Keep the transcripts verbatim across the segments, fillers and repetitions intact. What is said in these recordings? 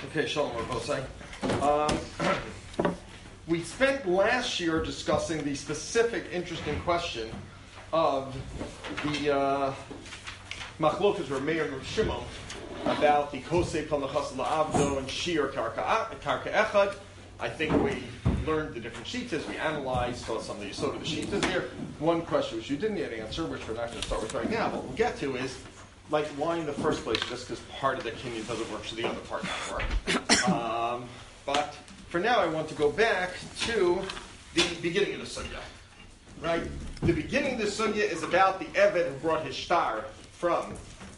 Okay, Shalom Rabosai. Um, we spent last year discussing the specific, interesting question of the uh, Machlokas or Meir and Shimon about the Kosei Kol Nechas La'avdo and Shir Karka Echad. I think we learned the different shitas, we analyzed, saw some of the yesod of the shitas here. One question which you didn't yet answer, which we're not going to start with right now, but we'll get to is, like, why in the first place, just because part of the kinyan doesn't work, so the other part not work. Um, but for now, I want to go back to the beginning of the sugya. Right? The beginning of the sugya is about the Eved who brought his star from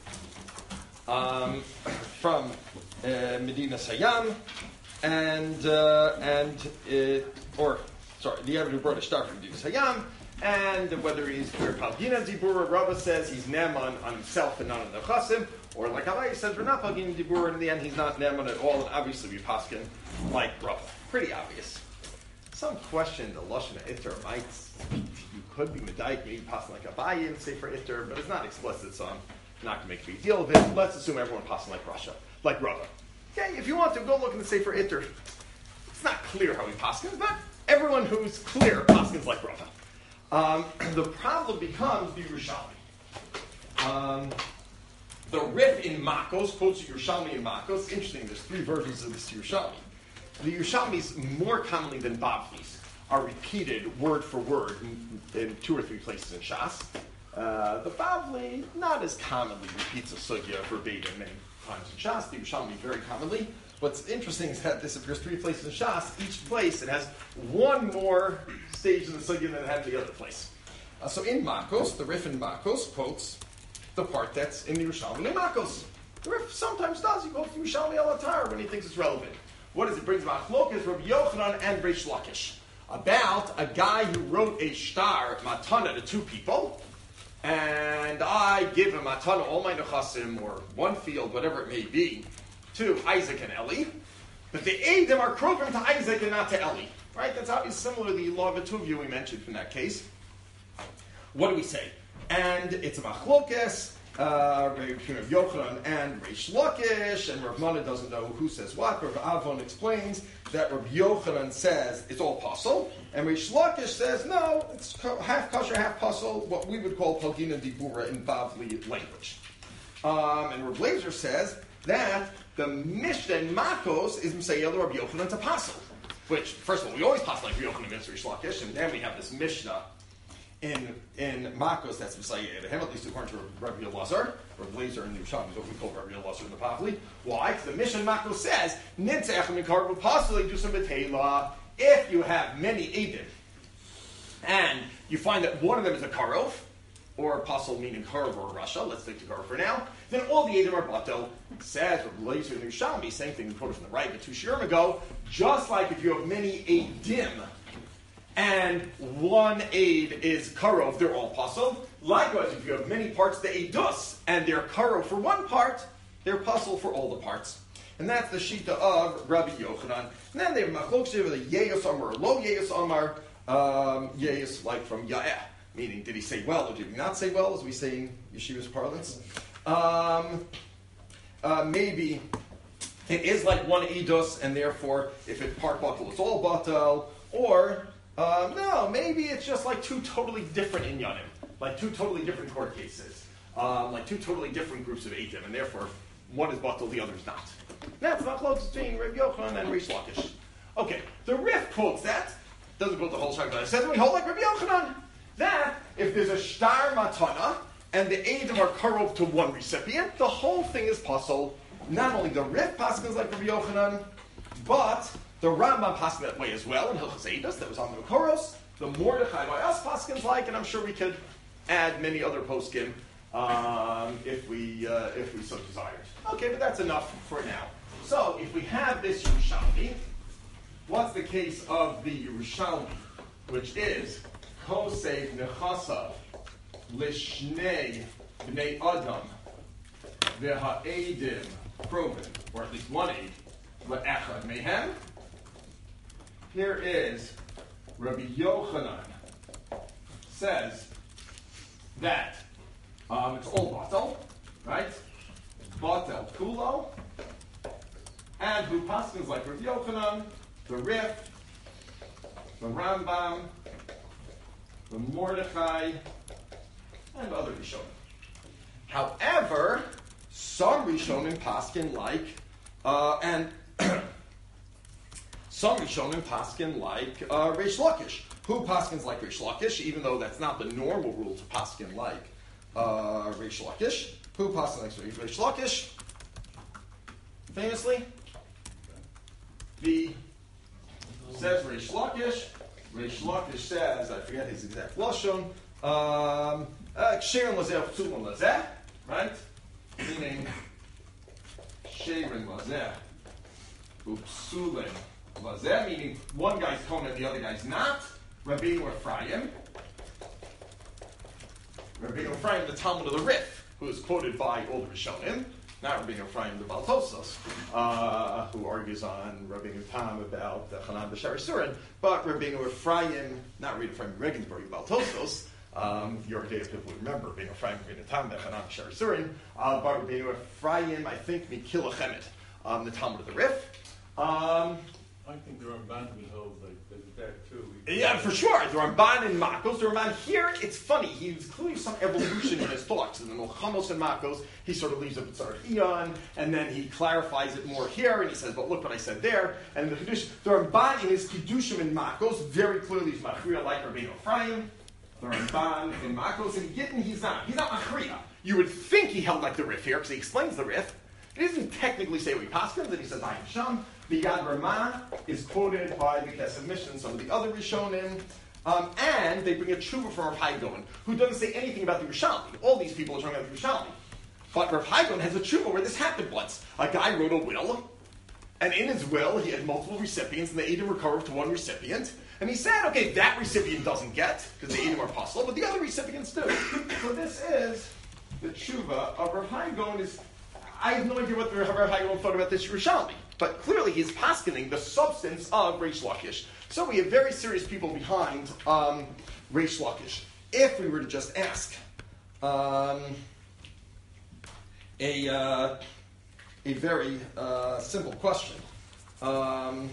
um, from uh, Medina Sayyam, and uh, and it, or sorry, the Eved who brought his star from Medina Sayyam. And whether he's Palgina Dibur, Rava says he's Neman on himself and not on the Chasim, or like Abai says, we're not Palgina Dibur, and in the end he's not Neman at all, and obviously we paskin like Rava. Pretty obvious. Some question, the Lashon Itter might, you could be Medaik, maybe paskin like Abai and say for Itter, but it's not explicit, so I'm not going to make a big deal of it. Let's assume everyone paskin like Rasha, like Rava. Okay, if you want to, go look in the Sefer Itter. It's not clear how he paskins, but everyone who's clear paskins like Rava. Um, the problem becomes the Yerushalmi. Um, the Rif in Makos quotes Yerushalmi in Makos. Interesting, there's three versions of this Yerushalmi. The Yerushalmis, more commonly than Bavlis, are repeated word for word in, in two or three places in Shas. Uh, the Bavli not as commonly repeats a sugya verbatim many times in Shas. The Yerushalmi very commonly. What's interesting is that this appears three places in Shas. Each place it has one more stage in the sugya than it had in the other place. Uh, so in Makos, the Rif in Makos quotes the part that's in the Yerushalmi in Makos. The Rif sometimes does. He quotes the Yerushalmi al Atar when he thinks it's relevant. What does it bring about? Machlokas, Rabbi Yochanan and Reish Lakish, about a guy who wrote a shtar matana to two people, and I give him matana all my nechasim or one field, whatever it may be, to Isaac and Eli, but the Eidim are krovim to Isaac and not to Eli. Right? That's obviously similar to the law of Etuvia we mentioned from that case. What do we say? And it's a machlokes, uh, Rabbi Yochanan and Reish Lakish, and Rav Mana doesn't know who says what. Rav Avon explains that Rabbi Yochanan says it's all pasul, and Reish Lakish says no, it's half kosher, half pasul, what we would call Palgina Dibura in Bavli language. Um, and Rav Blazer says that the Mishnah in Makos is Msayel Rabbi Yochanan to pasul. Which, first of all, we always pass like Yochanan against Reish Lakish, and then we have this Mishnah in in Makos that's Messiah Abraham, at least according to Rabbi Elazar, or Blazer in the Yerushalmi is what we call Rabbi Elazar in the Pavli. Why? Because the Mishnah in Makos says, Nitzach Mikar will possibly do some Betela if you have many Eidim, and you find that one of them is a Karov, or apostle meaning Karov or Russia, let's take the Karov for now, then all the Eidim are Batel. Says Rabbi Elazar in the Yerushalmi, same thing we quoted from the right, but two shiurim ago, just like if you have many Eidim, and one aid is karov, they're all pasul. Likewise, if you have many parts, the eidus, and they're karov for one part, they're pasul for all the parts. And that's the shita of Rabbi Yochanan. And then they have machlokes with the yeyus amar, lo yeyus amar, um, yeyus like from yaeh, meaning did he say well or did he not say well, as we say in yeshiva's parlance. Um, uh, maybe it is like one eidus, and therefore, if it's part batal, it's all batal, or Uh, no, maybe it's just like two totally different inyanim, like two totally different court cases, um, like two totally different groups of eitim, and therefore one is batal, the other is not. That's not close between Rabbi Yochanan and Reish Lakish. Okay, the Rif quotes that, doesn't quote the whole shayla, but it says we hold like Rabbi Yochanan, that if there's a shtar matana, and the eitim are karov to one recipient, the whole thing is pasul. Not only the Rif paskins like Rabbi Yochanan, but the Rambam paskins that way as well in Hilchos Eidos, that was on the Koros. The Mordechai by us paskins like, and I'm sure we could add many other poskim um, if we uh, if we so desired. Okay, but that's enough for now. So if we have this Yerushalmi, what's the case of the Yerushalmi, which is Kosei Nechasav Lishnei Bnei Adam V'Ha'edim Proven, or at least one aid, L'Echad Mehem. Here is Rabbi Yochanan says that um, it's all batal, right? Batal kulo, and who paskins like Rav Yochanan, the Rif, the Rambam, the Mordechai, and other Rishonim. However, some Rishonim paskin like, uh, and some Rishonim paskin like uh, Reish Lakish. Who paskins like Reish Lakish, even though that's not the normal rule to paskin like uh, Reish Lakish. Who paskins like Reish Lakish? Famously, the says Reish Lakish. Reish Lakish says, I forget his exact lashon, um, Ksherin lazeh p'sulin lazeh, right? Meaning, Ksherin lazeh p'sulin lazeh, meaning one guy's tone and the other guy's not. Rabbeinu Ephraim. Rabbeinu Ephraim, the Talmud of the Rif, who is quoted by all the Rishonim. Not Rabbeinu Ephraim the Baltosos, uh, who argues on Rabbeinu Tam about the Chanan B'Shari Surin, but Rabbeinu Ephraim, not Rabbeinu Ephraim Regensburg Baltosos, um, your data people would remember Rabbeinu Ephraim Rabbeinu Tam Chanan B'Shari Surin, uh, but Rabbeinu Ephraim, I think, Mikila Chemet, um, the Talmud of the Rif. Um, I think the Ramban would hold like that too. Yeah, for sure. The Ramban and Makos. The Ramban here, it's funny. He's clearly some evolution in his thoughts. In the Milchamos and Makos, he sort of leaves it with Tzarech Ion, and then he clarifies it more here, and he says, but look what I said there. And the Kiddush, the Ramban in his Kiddushim and Makos very clearly is Machriya like Rabbeinu Ephraim. The Ramban in Makos, and Gittin, he's not. He's not Machriya. You would think he held like the Rif here, because he explains the Rif. He doesn't technically say what he paskins, and he says, I am Sham. The Yad Ramah is quoted by the Kesef Mishnah and some of the other Rishonim. Um, and they bring a tshuva from Rav Hai Gaon, who doesn't say anything about the Yerushalmi. All these people are talking about the Yerushalmi. But Rav Hai Gaon has a tshuva where this happened once. A guy wrote a will, and in his will he had multiple recipients, and the Edom were carved to one recipient. And he said, okay, that recipient doesn't get, because the Edom are possible, but the other recipients do. So this is the tshuva of Rav Hai Gaon. Is I have no idea what the Rav Hai Gaon thought about this Yerushalmi. But clearly he's paskening the substance of Reish Lakish. So we have very serious people behind um, Reish Lakish. If we were to just ask um, a, uh, a very uh, simple question, um,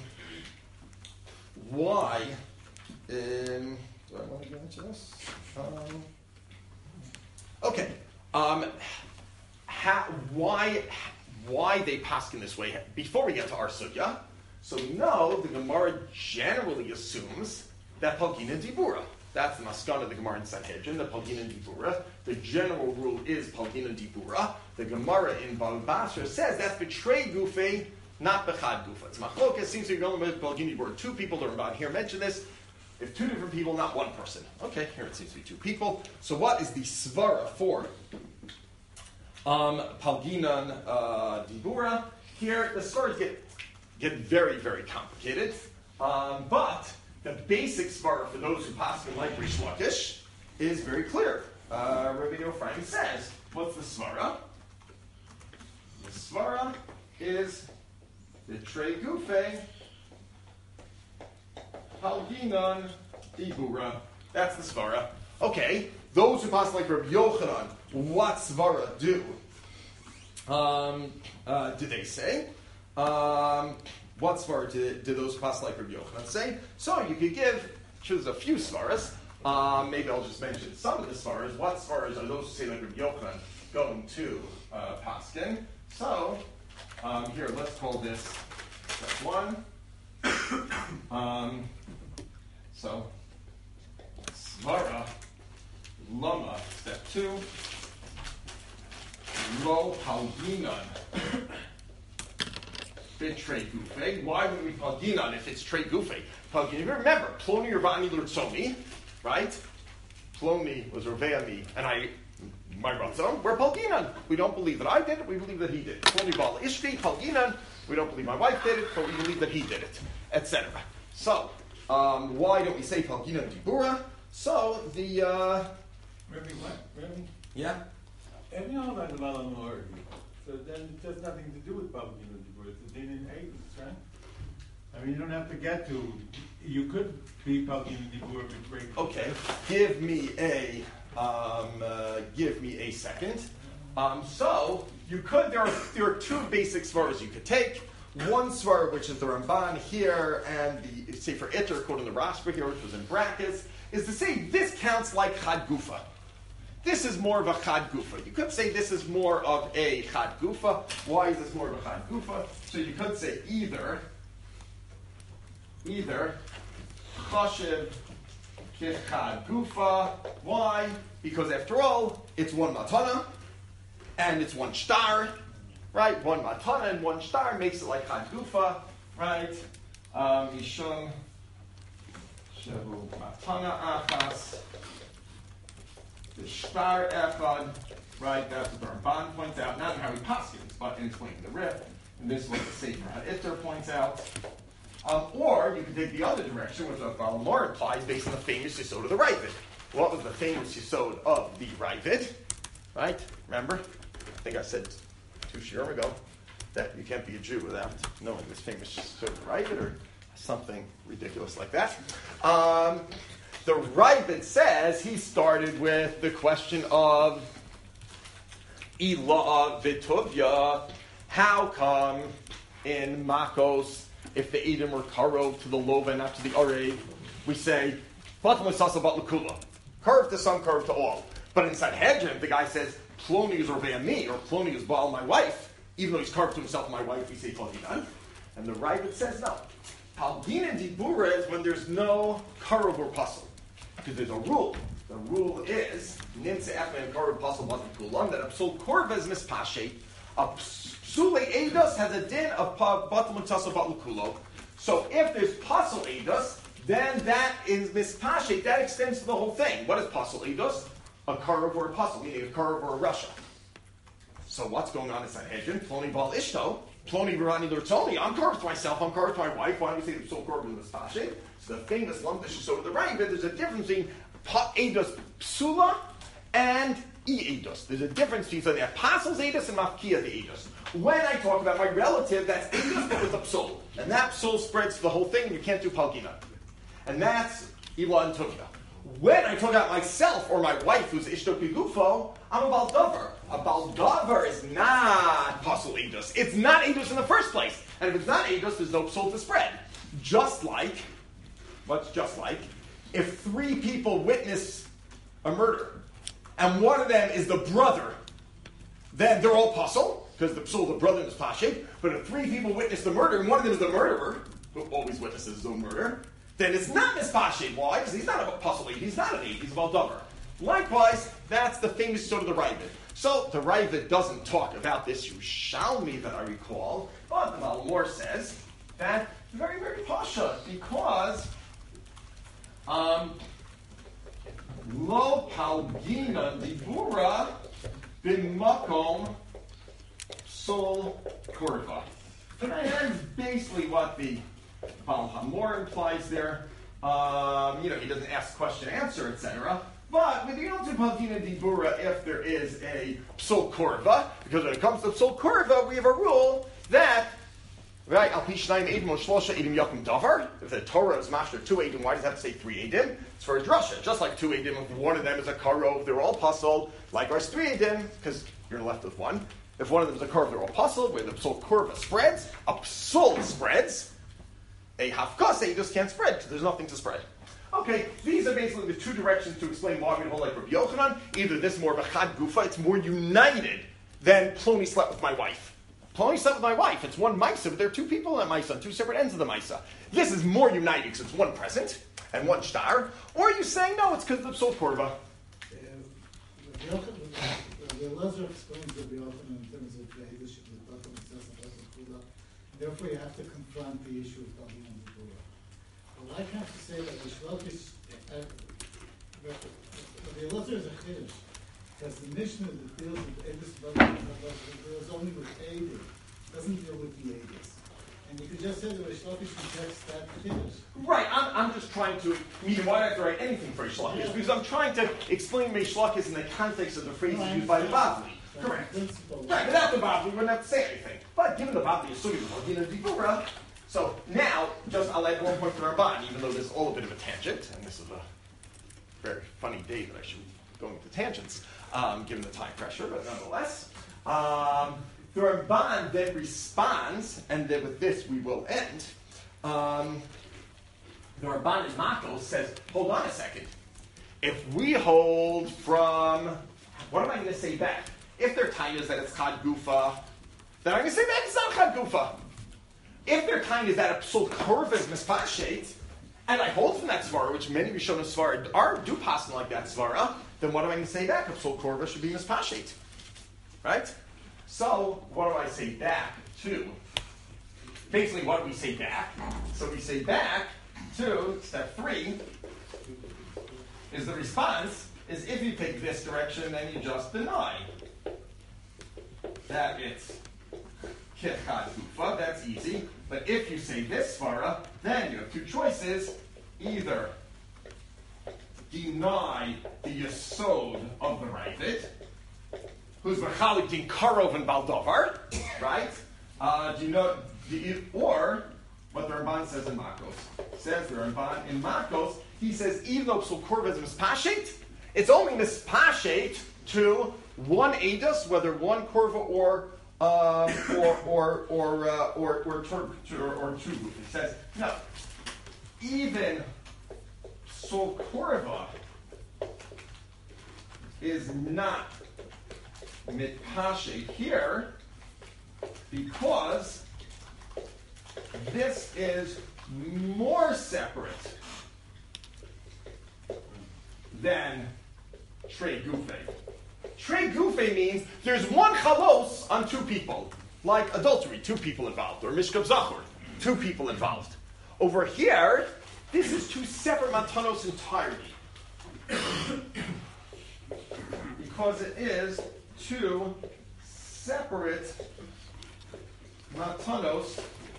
why, um, do I want to get into this? Um, okay, um, how, why... why they paskin this way, before we get to our sugya. So we know the Gemara generally assumes that Palgina Dibura. That's the maskana of the Gemara in Sanhedrin, the Palgina Dibura. The general rule is Palgina Dibura. The Gemara in Bava Basra says that's betray gufe, not bechad gufa. It's machlokas, seems to be going with Palgina Dibura. Two people that are about here mention this. If two different people, not one person. Okay, here it seems to be two people. So what is the svara for Um, Palginan uh, Dibura? Here, the stories get get very, very complicated. Um, but the basic svara for those who pass in like Reish Lakish is very clear. Uh, Rabbeinu Ephraim says, what's the svara? The svara is the Trei Gufe Palginan Dibura. That's the svara. Okay, those who pass like Rabbi Yochanan, what svara do? Um, uh, do they say? Um, what svara did, did those who pass like Rabbi Yochanan say? So you could give, choose a few svaras. Um, maybe I'll just mention some of the svaras. What svaras are those who say like Rabbi Yochanan going to uh, paskin? So um, here, let's call this step one. um, so svara. Lama, step two. Lo palginan. Fit trei gufe. Why would we palginan if it's trei gufe? Palginan. Remember, ploni urbani l'rtzomi, right? Ploni was Rovea me, and I, my ratzon. We're palginan. We don't believe that I did it. We believe that he did it. Ploni bal ishti palginan. We don't believe my wife did it, but we believe that he did it, et cetera. So, um, why don't we say palginan dibura? So the. Uh, Rabbi, what? Rabbi? Yeah? Every all about the Malam Orgi. So then it has nothing to do with Babylon Dibur. It's a din in Avis, right? I mean, you don't have to get to. You could be Babylon Dibur with great. Okay. Give me a. Um, uh, give me a second. Um, so you could. There are there are two basic svaras you could take. one svar, which is the Ramban here, and the Sefer Itter, quoting the Rashba here, which was in brackets, is to say this counts like Chad Gufa. This is more of a Chad Gufa. You could say this is more of a Chad Gufa. Why is this more of a Chad Gufa? So you could say either, either Chashiv Kichad Gufa. Why? Because after all, it's one matana, and it's one shtar, right? One matana and one shtar makes it like Chad Gufa, right? Mishum Shehu matana achas, the shtar echad, right? That's what the Ramban points out, not in how he paskins, but in explaining the Rif. And this is what the Sefer HaItter points out. Um, or you can take the other direction, which Balamor implies, based on the famous Yisod of the Ravid. What was the famous Yisod of the Ravid? Right? Remember? I think I said two shiurim ago that you can't be a Jew without knowing this famous Yisod of the Ravid, or something ridiculous like that. Um, the Ravid says he started with the question of Ila Vituvya. How come in Makos, if the Edom were karo to the Lova and not to the Arev, we say, Batam Sasa Bat Lakula. Curve to some, curve to all. But in Sanhedrin, the guy says, Ploni is Rovea me, or Ploni is Baal my wife. Even though he's carved to himself my wife, we say Tlavinan. And the Ravid says no. Palgin and Dibura is when there's no karav or puzzle. Because there's a rule. The rule is, Nimtze Echme and karav puzzle Batam Kulam, that a psul korva is mispashe. A psule edus has a din of batal mitzasa batal kulo. So if there's pasal edus, then that is mispashet. That extends to the whole thing. What is pasal edus? A karav or a pasal, meaning a karav or a rasha. So what's going on in Sanhedrin? Ploni bal ishto, ploni virani l'rtzoni. I'm carved to myself. I'm carved to my wife. Why do we say the psul korv is mispashet? So the famous lump that so to the right, but there's a difference between pa edus psula and E-edus. There's a difference between the apostles' edus and mafkia the edus. When I talk about my relative, that's edus but with a psul. And that psul spreads to the whole thing, and you can't do palgina. And that's Ila and Tuvia. When I talk about myself or my wife, who's ishto kigufo, I'm a baldavar. A baldavar is not pasul edus. It's not edus in the first place. And if it's not edus, there's no psul to spread. Just like, what's just like, if three people witness a murder, and one of them is the brother, then they're all puzzle, because the psul, the brother is pashe. But if three people witness the murder, and one of them is the murderer, who always witnesses his own murder, then it's not mispashe. Why? Because he's not a puzzle, he's not an eight, he's a baldavar. Likewise, that's the famous sort of the Ravid. So the Ravid doesn't talk about this Yerushalmi that I recall, but the Malamor says that it's very, very pasha, because um, Lo palgina dibura bin makom sol korva. And that's basically what the Baal Hamor implies there. Um, you know, he doesn't ask question, answer, et cetera. But with the Yom Palgina dibura, if there is a psul korva, because when it comes to psul korva, we have a rule that right, al pi shnayim edim or shlosha edim yakum davar. If the Torah is master two edim, why does it have to say three edim? It's for a drasha. Just like two edim, if one of them is a karov, they're all puzzled. Likewise, three edim, because you're left with one. If one of them is a karov, they're all puzzled. Where the psul korva spreads, a psul spreads. A hafkasa, you just can't spread because there's nothing to spread. Okay, these are basically the two directions to explain why we hold like Rabbi Yochanan. Either this is more of a chad gufa, it's more united than Ploni slept with my wife. Ploni slept with my wife. It's one Maisa, but there are two people in that Maisa, on two separate ends of the Maisa. This is more united because it's one present and one shtar. Or are you saying, no, it's because of the psul korva? The Elazar explains Rabbi Yochanan in terms of the Hiddush of the Batam Mitzvah. Therefore, you have to confront the issue of Batam and Dibura. But I have to say that the Shlokish, the Elazar is a Chiddush. Because the Mishnah that deals with Edus Batam deals only with Edus. It doesn't deal with the Edus. And you could just say that the Shlokish rejects that Chiddush. Right, I'm, I'm just trying to, I mean, why do I have to write anything for Shlokis? Yeah. Because I'm trying to explain Shlokis in the context of the phrases no, used by the Bavli. Correct. Right, without the Bavli, we wouldn't have to say anything. But given the Bavli, assuming we're going to Dibura, so now, just I'll add one point to Ramban, even though this is all a bit of a tangent, and this is a very funny day that I should be going to tangents, um, given the time pressure, but nonetheless. Um, the Ramban then responds, and then with this we will end. Um, the Ramban in Makos says, hold on a second. If we hold from, what am I going to say back? If their time is that it's Chad Gufa, then I'm going to say back it's not Chad Gufa. If their time is that a psul korva is mispashet, and I hold from that svara, which many Rishonim svara are do passing like that svara, then what am I going to say back? A psul korva should be mispashet, right? So what do I say back to? Basically, what do we say back? So we say back to step three. Is the response is if you take this direction, then you just deny that it's Kitchad Kufa. That's easy. But if you say this svara, then you have two choices. Either deny the yesod of the Ravid, who's mechalik din karov and baldovar, right? Uh, do you know? Do you, or what the Ramban says in Makos. Says the Ramban in Makos. He says, even though psul korva is mispashet, it's only mispashet to one edus, whether one korva or um, or or or uh, or or, tur- or or two. It says no. Even psul korva is not mitpashet here because this is more separate than Trey Gufe. Trey Gufe means there's one chalos on two people, like adultery, two people involved, or mishkav zachor, two people involved. Over here, this is two separate matanos entirely. Because it is two separate matanos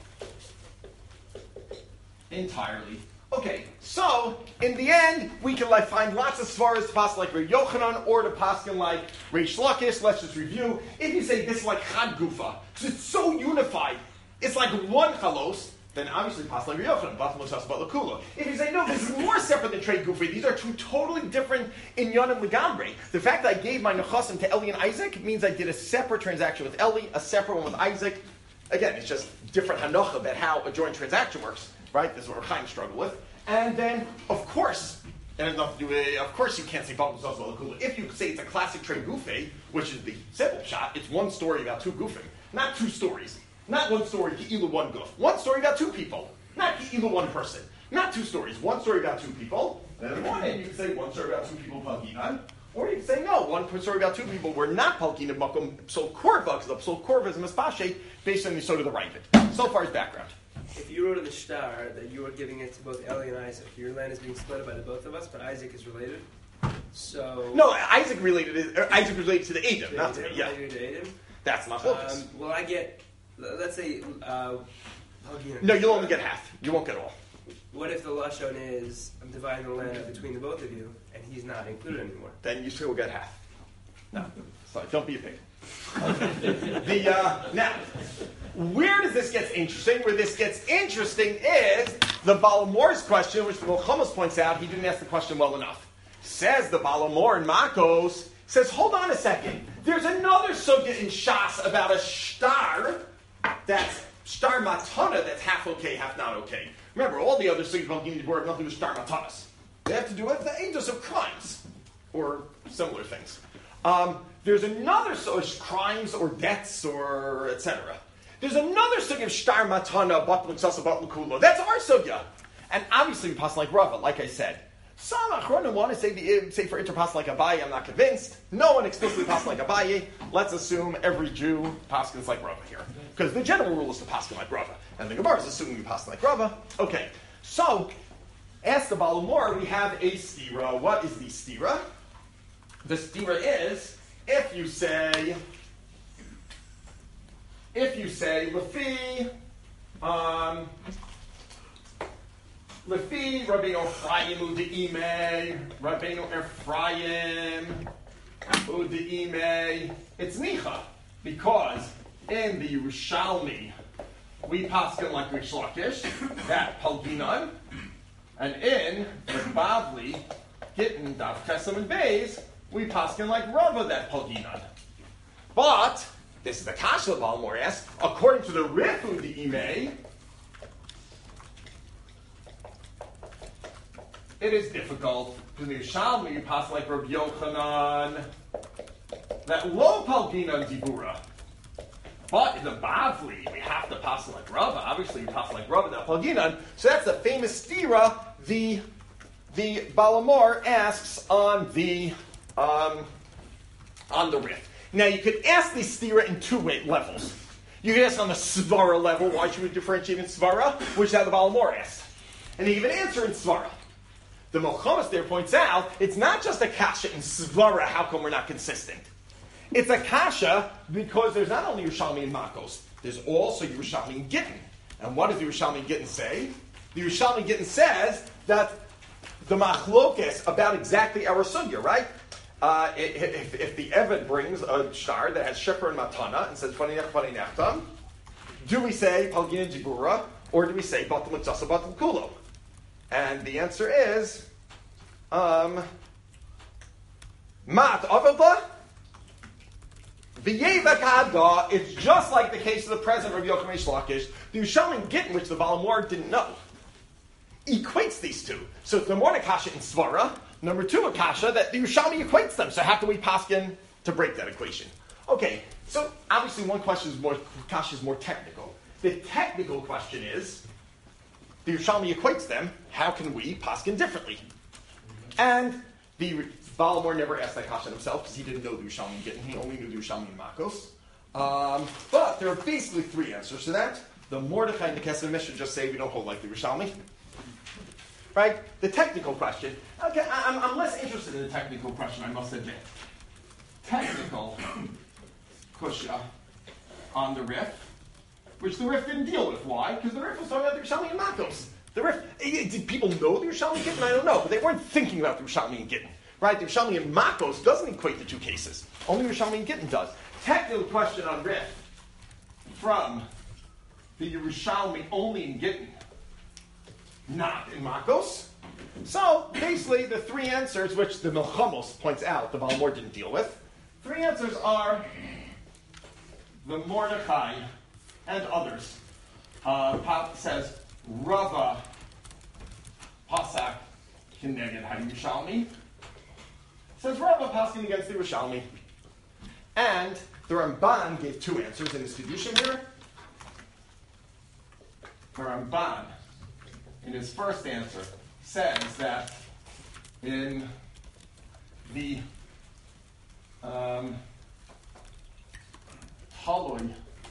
entirely. Okay, so in the end, we can like find lots of svaras to pass like Rei Yochanan or to pass like Reish Lakish. Let's just review. If you say this is like Chad Gufa, because it's so unified, it's like one chalos, then obviously pass like Rei Yochanan, Bat Mosas, Bat Lakula. If you say no, this is more separate than Trey Gufa, these are two totally different inyanim legambre. The fact that I gave my nechasim to Eli and Isaac means I did a separate transaction with Eli, a separate one with Isaac. Again, it's just different hanocha about how a joint transaction works. Right? This is what we're trying to struggle with. And then, of course, and it has nothing to do with, of course you can't say Bal Mosas Bal Lakula. If you say it's a classic Trey Gufe, which is the simple shot, it's one story about two goofing. Not two stories. Not one story, Ki'ilu one goof. One story about two people. Not Ki'ilu one person. Not two stories. One story about two people. Then on one end you can say one story about two people, Palginan. Or you can say no, one story about two people were not Palginan, Makom Psul Korva, because the Psul Korva is a mispashe based on the sort of the Ravid. So far as background. If you wrote in the star that you are giving it to both Eli and Isaac, your land is being split by the both of us, but Isaac is related. So no, Isaac related is or Isaac related to the Edom, not to me. Yeah, related to Edom. That's not focus. Um, well, I get. Let's say. Uh, no, you'll only get half. You won't get all. What if the lashon is I'm dividing the land between the both of you, and he's not included anymore? Then you still get half. No, sorry, don't be a pig. the uh, now. Where does this get interesting? Where this gets interesting is the Balamor's question, which the Milchamos points out, he didn't ask the question well enough. Says the Balamor in Makos, says, hold on a second. There's another sugya in Shas about a shtar that's shtar matana that's half okay, half not okay. Remember, all the other sugyas about Gimel have nothing to do with shtar matanas. They have to do with the angels of crimes or similar things. Um, there's another so crimes or debts or et cetera. There's another sugya of shtar matana, batl ksasa, batl kula. That's our sugya. And obviously we pass like Rava, like I said. Some achronim want to say, the, say for interpass like Abaye, I'm not convinced. No one explicitly pass like Abaye. Let's assume every Jew paskins like Rava here. Because the general rule is to paskin like Rava. And the Gemara is assuming you pass like Rava. Okay, so, ask the Balamor, we have a stira. What is the stira? The stira is, if you say... If you say, Lefi, um, Lefi, Rabbeinu Ephraim, Ude'ime, Rabbeinu Ephraim, Ude'ime, it's Nicha, because in the Yerushalmi, we paskin like Reish Lakish, that Palginan, and in the Bavli, Gittin, Dav Kesem, and Beis, we paskin like Rava, that Palginan. But, this is the kasha the Balamor asks, according to the Rifu the Imei, it is difficult because the Yerushalmi you pass like Rabbi Yochanan that lo palginan dibura. But in the Bavli, we have to pass like Rava. Obviously, we pass like Rava, that palginan. So that's the famous stira the the Balamor asks on the um, on the Rif. Now, you could ask the stira in two way levels. You could ask on the svara level. Why should we differentiate in svara? Which is how the Balamor asked, and he gave an answer in svara. The Mochamas there points out it's not just a kasha in svara. How come we're not consistent? It's a kasha because there's not only Yerushalmi and Makos, there's also Yerushalmi and Gittin. And what does the Yerushalmi and Gittin say? The Yerushalmi and Gittin says that the machlokes about exactly our sugya, right? Uh, if, if the Eved brings a shtar that has sheker and matana and says funny nech funny nechtam, do we say palgina jibura or do we say batal mitzasa batal kulo? And the answer is um, mat avilta. It's just like the case of the present Rabbi Yochanan Lakish. The Yerushalmi Gittin, which the Balamor didn't know, equates these two. So it's number one, Akasha in Svara. Number two, Akasha, that the Yerushalmi equates them. So how do we paskin to break that equation? Okay, so obviously one question is more, Akasha is more technical. The technical question is, the Yerushalmi equates them. How can we paskin differently? And the Balamor never asked that question himself because he didn't know the Yerushalmi and Gittin. He only knew the Yerushalmi and Makos. Um, but there are basically three answers to that. The Mordechai and the Kesef Mishnah just say we don't hold like the Yerushalmi. Right? The technical question. Okay, I'm, I'm less interested in the technical question, I must admit. Technical kushya on the Rif, which the Rif didn't deal with. Why? Because the Rif was talking about the Yerushalmi and Makos. The Rif, did people know the Yerushalmi and Gittin? I don't know, but they weren't thinking about the Yerushalmi and Gittin. Right? The Yerushalmi and Makos doesn't equate the two cases. Only Yerushalmi and Gittin does. Technical question on Rif from the Yerushalmi only in Gittin, not in Makos. So, basically, the three answers, which the Milchamos points out, the Balamor didn't deal with, three answers are the Mordechai and others. Uh, Pop says, Rava Pasak Kineged HaYerushalmi. Says Rava Paskin against the Yerushalmi. And the Ramban gave two answers in his Kedushin here. The Ramban, in his first answer, says that in the um, Taloi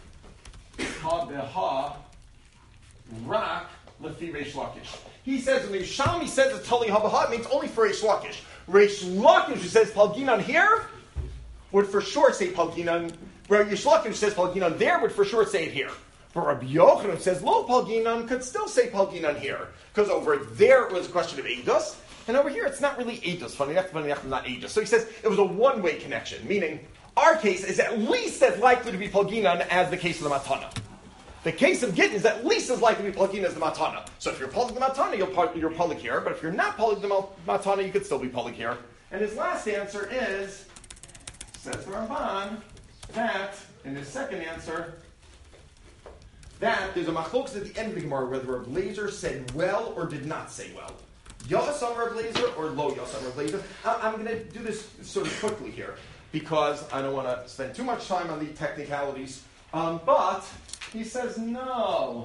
Ha Rak Lefi Reish Lakish. He says when the Yerushalmi says it's Tali Ha it means only for Reish Lakish. Reish Lakish, who says Palginan here, would for sure say Palginan. Where Reish Lakish says Palginan there, would for sure say it here. But Rabbi Yochanan says Lo Palginan could still say Palginan here. Because over there it was a question of Eidos, and over here it's not really Eidos. Funny enough, funny enough, not Eidos. So he says it was a one-way connection, meaning our case is at least as likely to be Palginan as the case of the Matana. The case of Gittin is at least as likely to be Palginan as the Matana. So if you're Palik the Matana, you're, you're Palik here, but if you're not Palik the Matana, you could still be Palik here. And his last answer is, says the Ramban, that, in his second answer, that there's a machlokes at the end of the Gemara whether Rav Lezer said well or did not say well. Yasam Rav Lezer or lo Yasam Rav Lezer. I'm going to do this sort of quickly here because I don't want to spend too much time on the technicalities. Um, but he says no.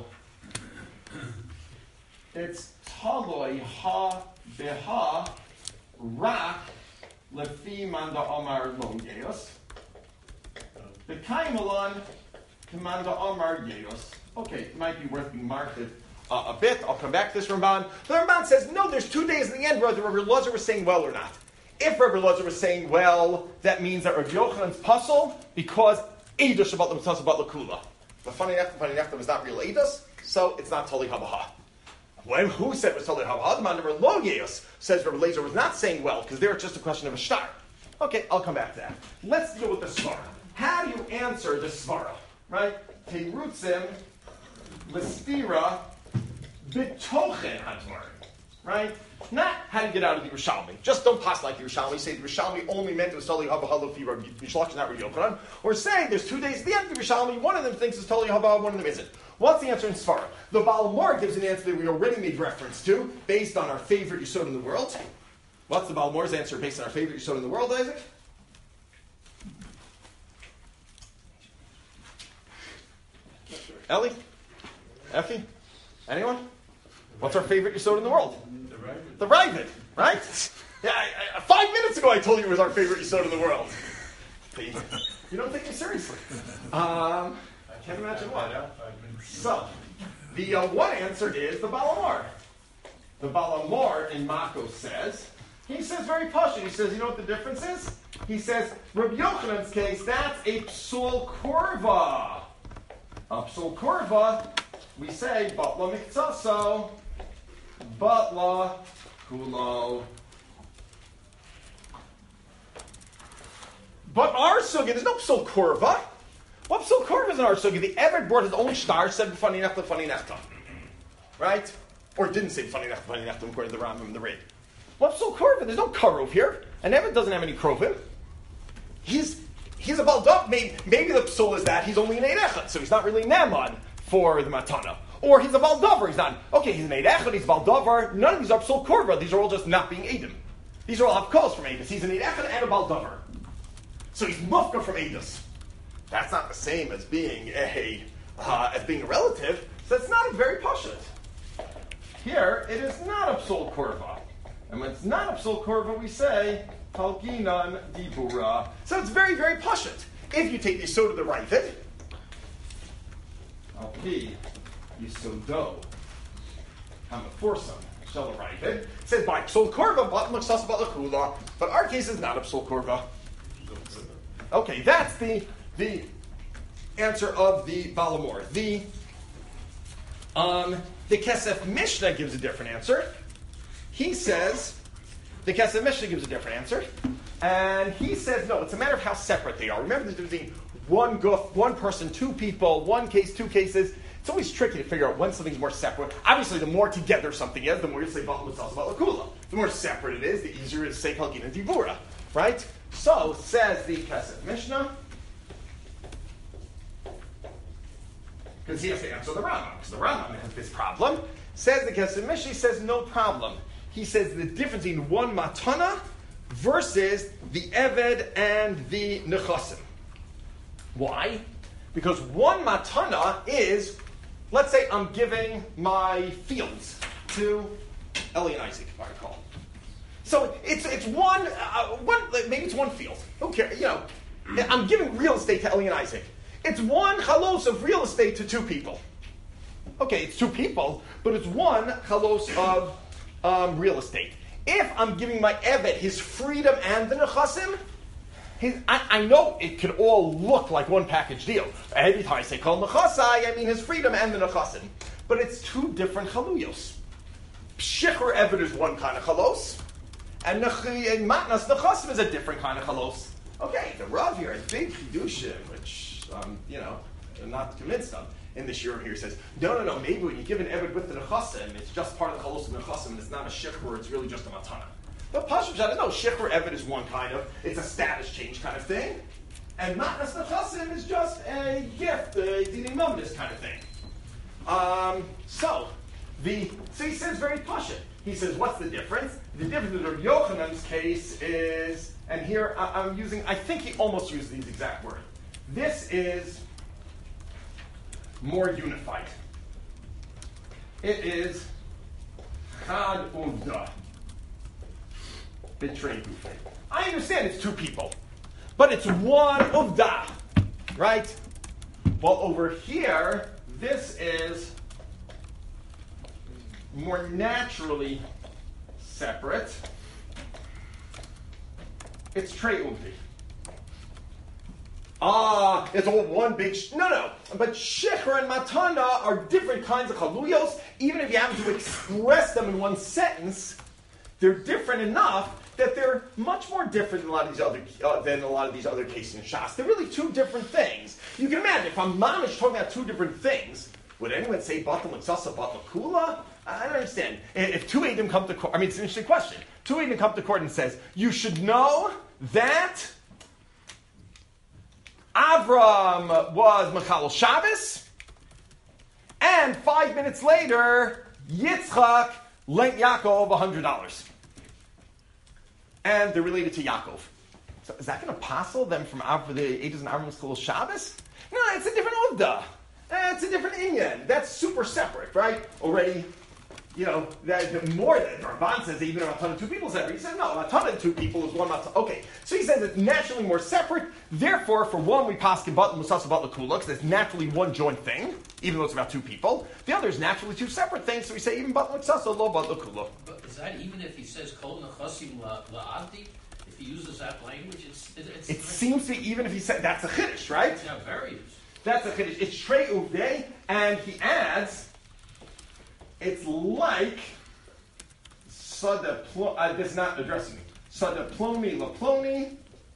It's Taloi Ha Beha Rak Lefi Manda Omar Lo Yeos. The Kaimalan Commander Omar Yeos. Okay, it might be worth being marked uh, a bit. I'll come back to this Ramban. The Ramban says, no, there's two days in the end whether Rabbi Elazar was saying well or not. If Rabbi Elazar was saying well, that means that Rabbi Yochanan's puzzle because Eidos Shabbat L'Mitzvah Shabbat L'Kula. But funny enough, funny enough, that was not real Eidos, so it's not Tali Habaha. When who said it was Tali Habaha? The man of Lo Yeos says Rabbi Elazar was not saying well because there it's just a question of a shtar. Okay, I'll come back to that. Let's deal with the Svara. How do you answer the Svara? Right? Teirutzim, Lestira, Bitochen Hadvar. right? Not how to get out of the Yerushalmi. Just don't pass like the Yerushalmi. Say the Yerushalmi only meant it was totally haba halav fi Rabbi Yishlach, not Rabbi Yochanan. Or say there's two days at the end of the Yerushalmi. One of them thinks it's totally haba, one of them isn't. What's the answer in Sfarad? The Baal Mor gives an answer that we already made reference to, based on our favorite Yisod in the world. What's the Baal Mor's answer based on our favorite Yisod in the world, Isaac? Ellie? Effie? Anyone? What's our favorite Yisod in the world? The right. The Ravid, right? Yeah, I, I, five minutes ago I told you it was our favorite Yisod in the world. You don't take me seriously. Um, I can't imagine why. So, the uh, one answer is the Baal Mor. The Baal Mor in Mako says, he says very posh. He says, you know what the difference is? He says, Rabbi Yochanan's case, that's a psul korva. A psul korva, we say, batla miktsaso, batla kulo. But our sugi, there's no psul korva. What psul korva is in our sugi? The Eved brought his own star, said funny nechta, funny nechta. Right? Or didn't say funny nechta, funny nechta, according to the Rambam and the Raid. What psul korva? There's no karov here. And Eved doesn't have any krovim. He's he's a baldov. Maybe, maybe the psul is that he's only an eid echad, so he's not really naman for the matana. Or he's a baldover. He's not, okay, he's an eid echad, he's a baldover. None of these are psul korva. These are all just not being eidim. These are all havkos from eidus. He's an eid echad and a baldover. So he's mufka from eidus. That's not the same as being a uh, as being a relative. So it's not a very pashut. Here, it is not a psul korva. And when it's not a psul korva, we say Talginan dibura. So it's very, very pashut. If you take the yisod of the Ravid, al pi yisodo hamaforsam shel Ravid, it says by psul korva but maksas balakula. But our case is not a psul korva. Okay, that's the the answer of the Baal Mor. The um, the Kesef Mishnah gives a different answer. He says, the Kesef Mishnah gives a different answer, and he says, no, it's a matter of how separate they are. Remember the difference between one goof, one person, two people, one case, two cases. It's always tricky to figure out when something's more separate. Obviously, the more together something is, the more you say Baal Mitzvah Baal Kula. The more separate it is, the easier it is to say Kalgin and Dibura, right? So, says the Kesef Mishnah, because he has to answer the Rambam, because the Rambam has this problem. Says the Kesef Mishnah, he says no problem. He says the difference between one matana versus the Eved and the Nechasim. Why? Because one matana is, let's say I'm giving my fields to Eli and Isaac, if I recall. So it's it's one, uh, one maybe it's one field. Who cares? You know, I'm giving real estate to Eli and Isaac. It's one chalos of real estate to two people. Okay, it's two people, but it's one chalos of um, real estate. If I'm giving my Eved his freedom and the Nechasim, his, I, I know it could all look like one package deal. Every time I say kol Nechasai, I mean his freedom and the Nechasim. But it's two different chaluyos. Pshichur Eved is one kind of chalos, and Matnas Nechasim is a different kind of chalos. Okay, the Rav here is big chidushim, which, um, you know, I'm not convinced of. In the shiur here says, no, no, no, maybe when you give an Eved with the Nechasim, it's just part of the chalos of the Nechasim, and it's not a Shichur, it's really just a Matana. But Pashut Pshat, no, Shichur Eved is one kind of, it's a status change kind of thing. And Matnas Nechasim is just a gift, a Dini Mumnus kind of thing. Um, so, the, so he says very Pashut. He says, what's the difference? The difference in Rabbi Yochanan's case is, and here I, I'm using, I think he almost used these exact words. This is more unified. It is Chad Uvda. Betrayed. I understand it's two people, but it's one Uvda, right? Well, over here, this is more naturally separate. It's Trey Uvdi. Ah, it's all one big... Sh- no, no. But Shecher and Matana are different kinds of chaluyos. Even if you happen to express them in one sentence, they're different enough that they're much more different than a lot of these other uh, than a lot of these other cases in Shas. They're really two different things. You can imagine, if I'm mamish talking about two different things, Would anyone say batal mitzasa, batal kula? I don't understand. If two Eidim come to court, I mean, it's an interesting question. Two Eidim come to court and says, you should know that Avram was Mechalel Shabbos, and five minutes later, Yitzchak lent Yaakov one hundred dollars. And they're related to Yaakov. So is that going to passel them from Av- the Eidos and Avram Mechalel Shabbos? No, it's a different Uvda. It's a different Inyan. That's super separate, right? Already, you know, that more than Ramban says, even a ton of two people separate. He says, no, a ton of two people is one matzah. Okay, so he says it's naturally more separate. Therefore, for one, we pass in Batal Musasa Batal Kula, because it's naturally one joint thing, even though it's about two people. The other is naturally two separate things, so we say even Batal Musasa, lo Batal Kula. But is that even if he says Kol Nechasim La'ati? If he uses that language, it's... It, it's it seems to be, even if he said, that's a Chiddush, right? Yeah, very. That's a Chiddush. It's Shrei Uvdei, and he adds, it's like Sada Plo, uh, this is not addressing me. Sada Ploni La Ploni,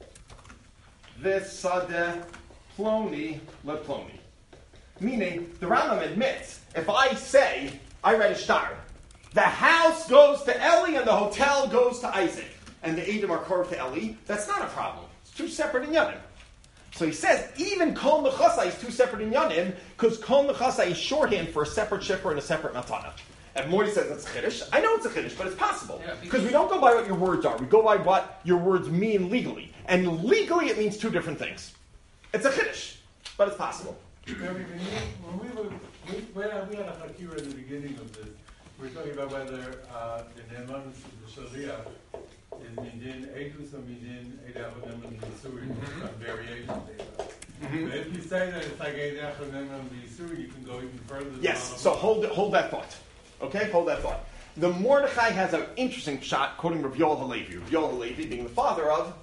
this Sada Ploni La Ploni. Meaning, the Rambam admits, if I say, I read a star, the house goes to Eli and the hotel goes to Isaac, and the Edom are core to Eli, that's not a problem. It's two separate inyanim. So he says, even Kol Mechasai is two separate inyanim, because Kol Mechasai is shorthand for a separate shipper and a separate matana. And Morty says it's Chiddush. I know it's a Chiddush, but it's possible. Yeah, because we don't go by what your words are. We go by what your words mean legally. And legally it means two different things. It's a Chiddush, but it's possible. When we were, we, we had we had a Hakira in the beginning of this. We were talking about whether uh, the Neman, the Sharia, is Midin Eidus or Midin Eidachonem and Yisuri. Some variations there. But if you say that it's like Eidachonem and Yisuri, you can go even further. Yes, so hold hold that thought. Okay, hold that thought. The Mordechai has an interesting shot quoting Rav Yoel Halevi. Rav Yoel Halevi being the father of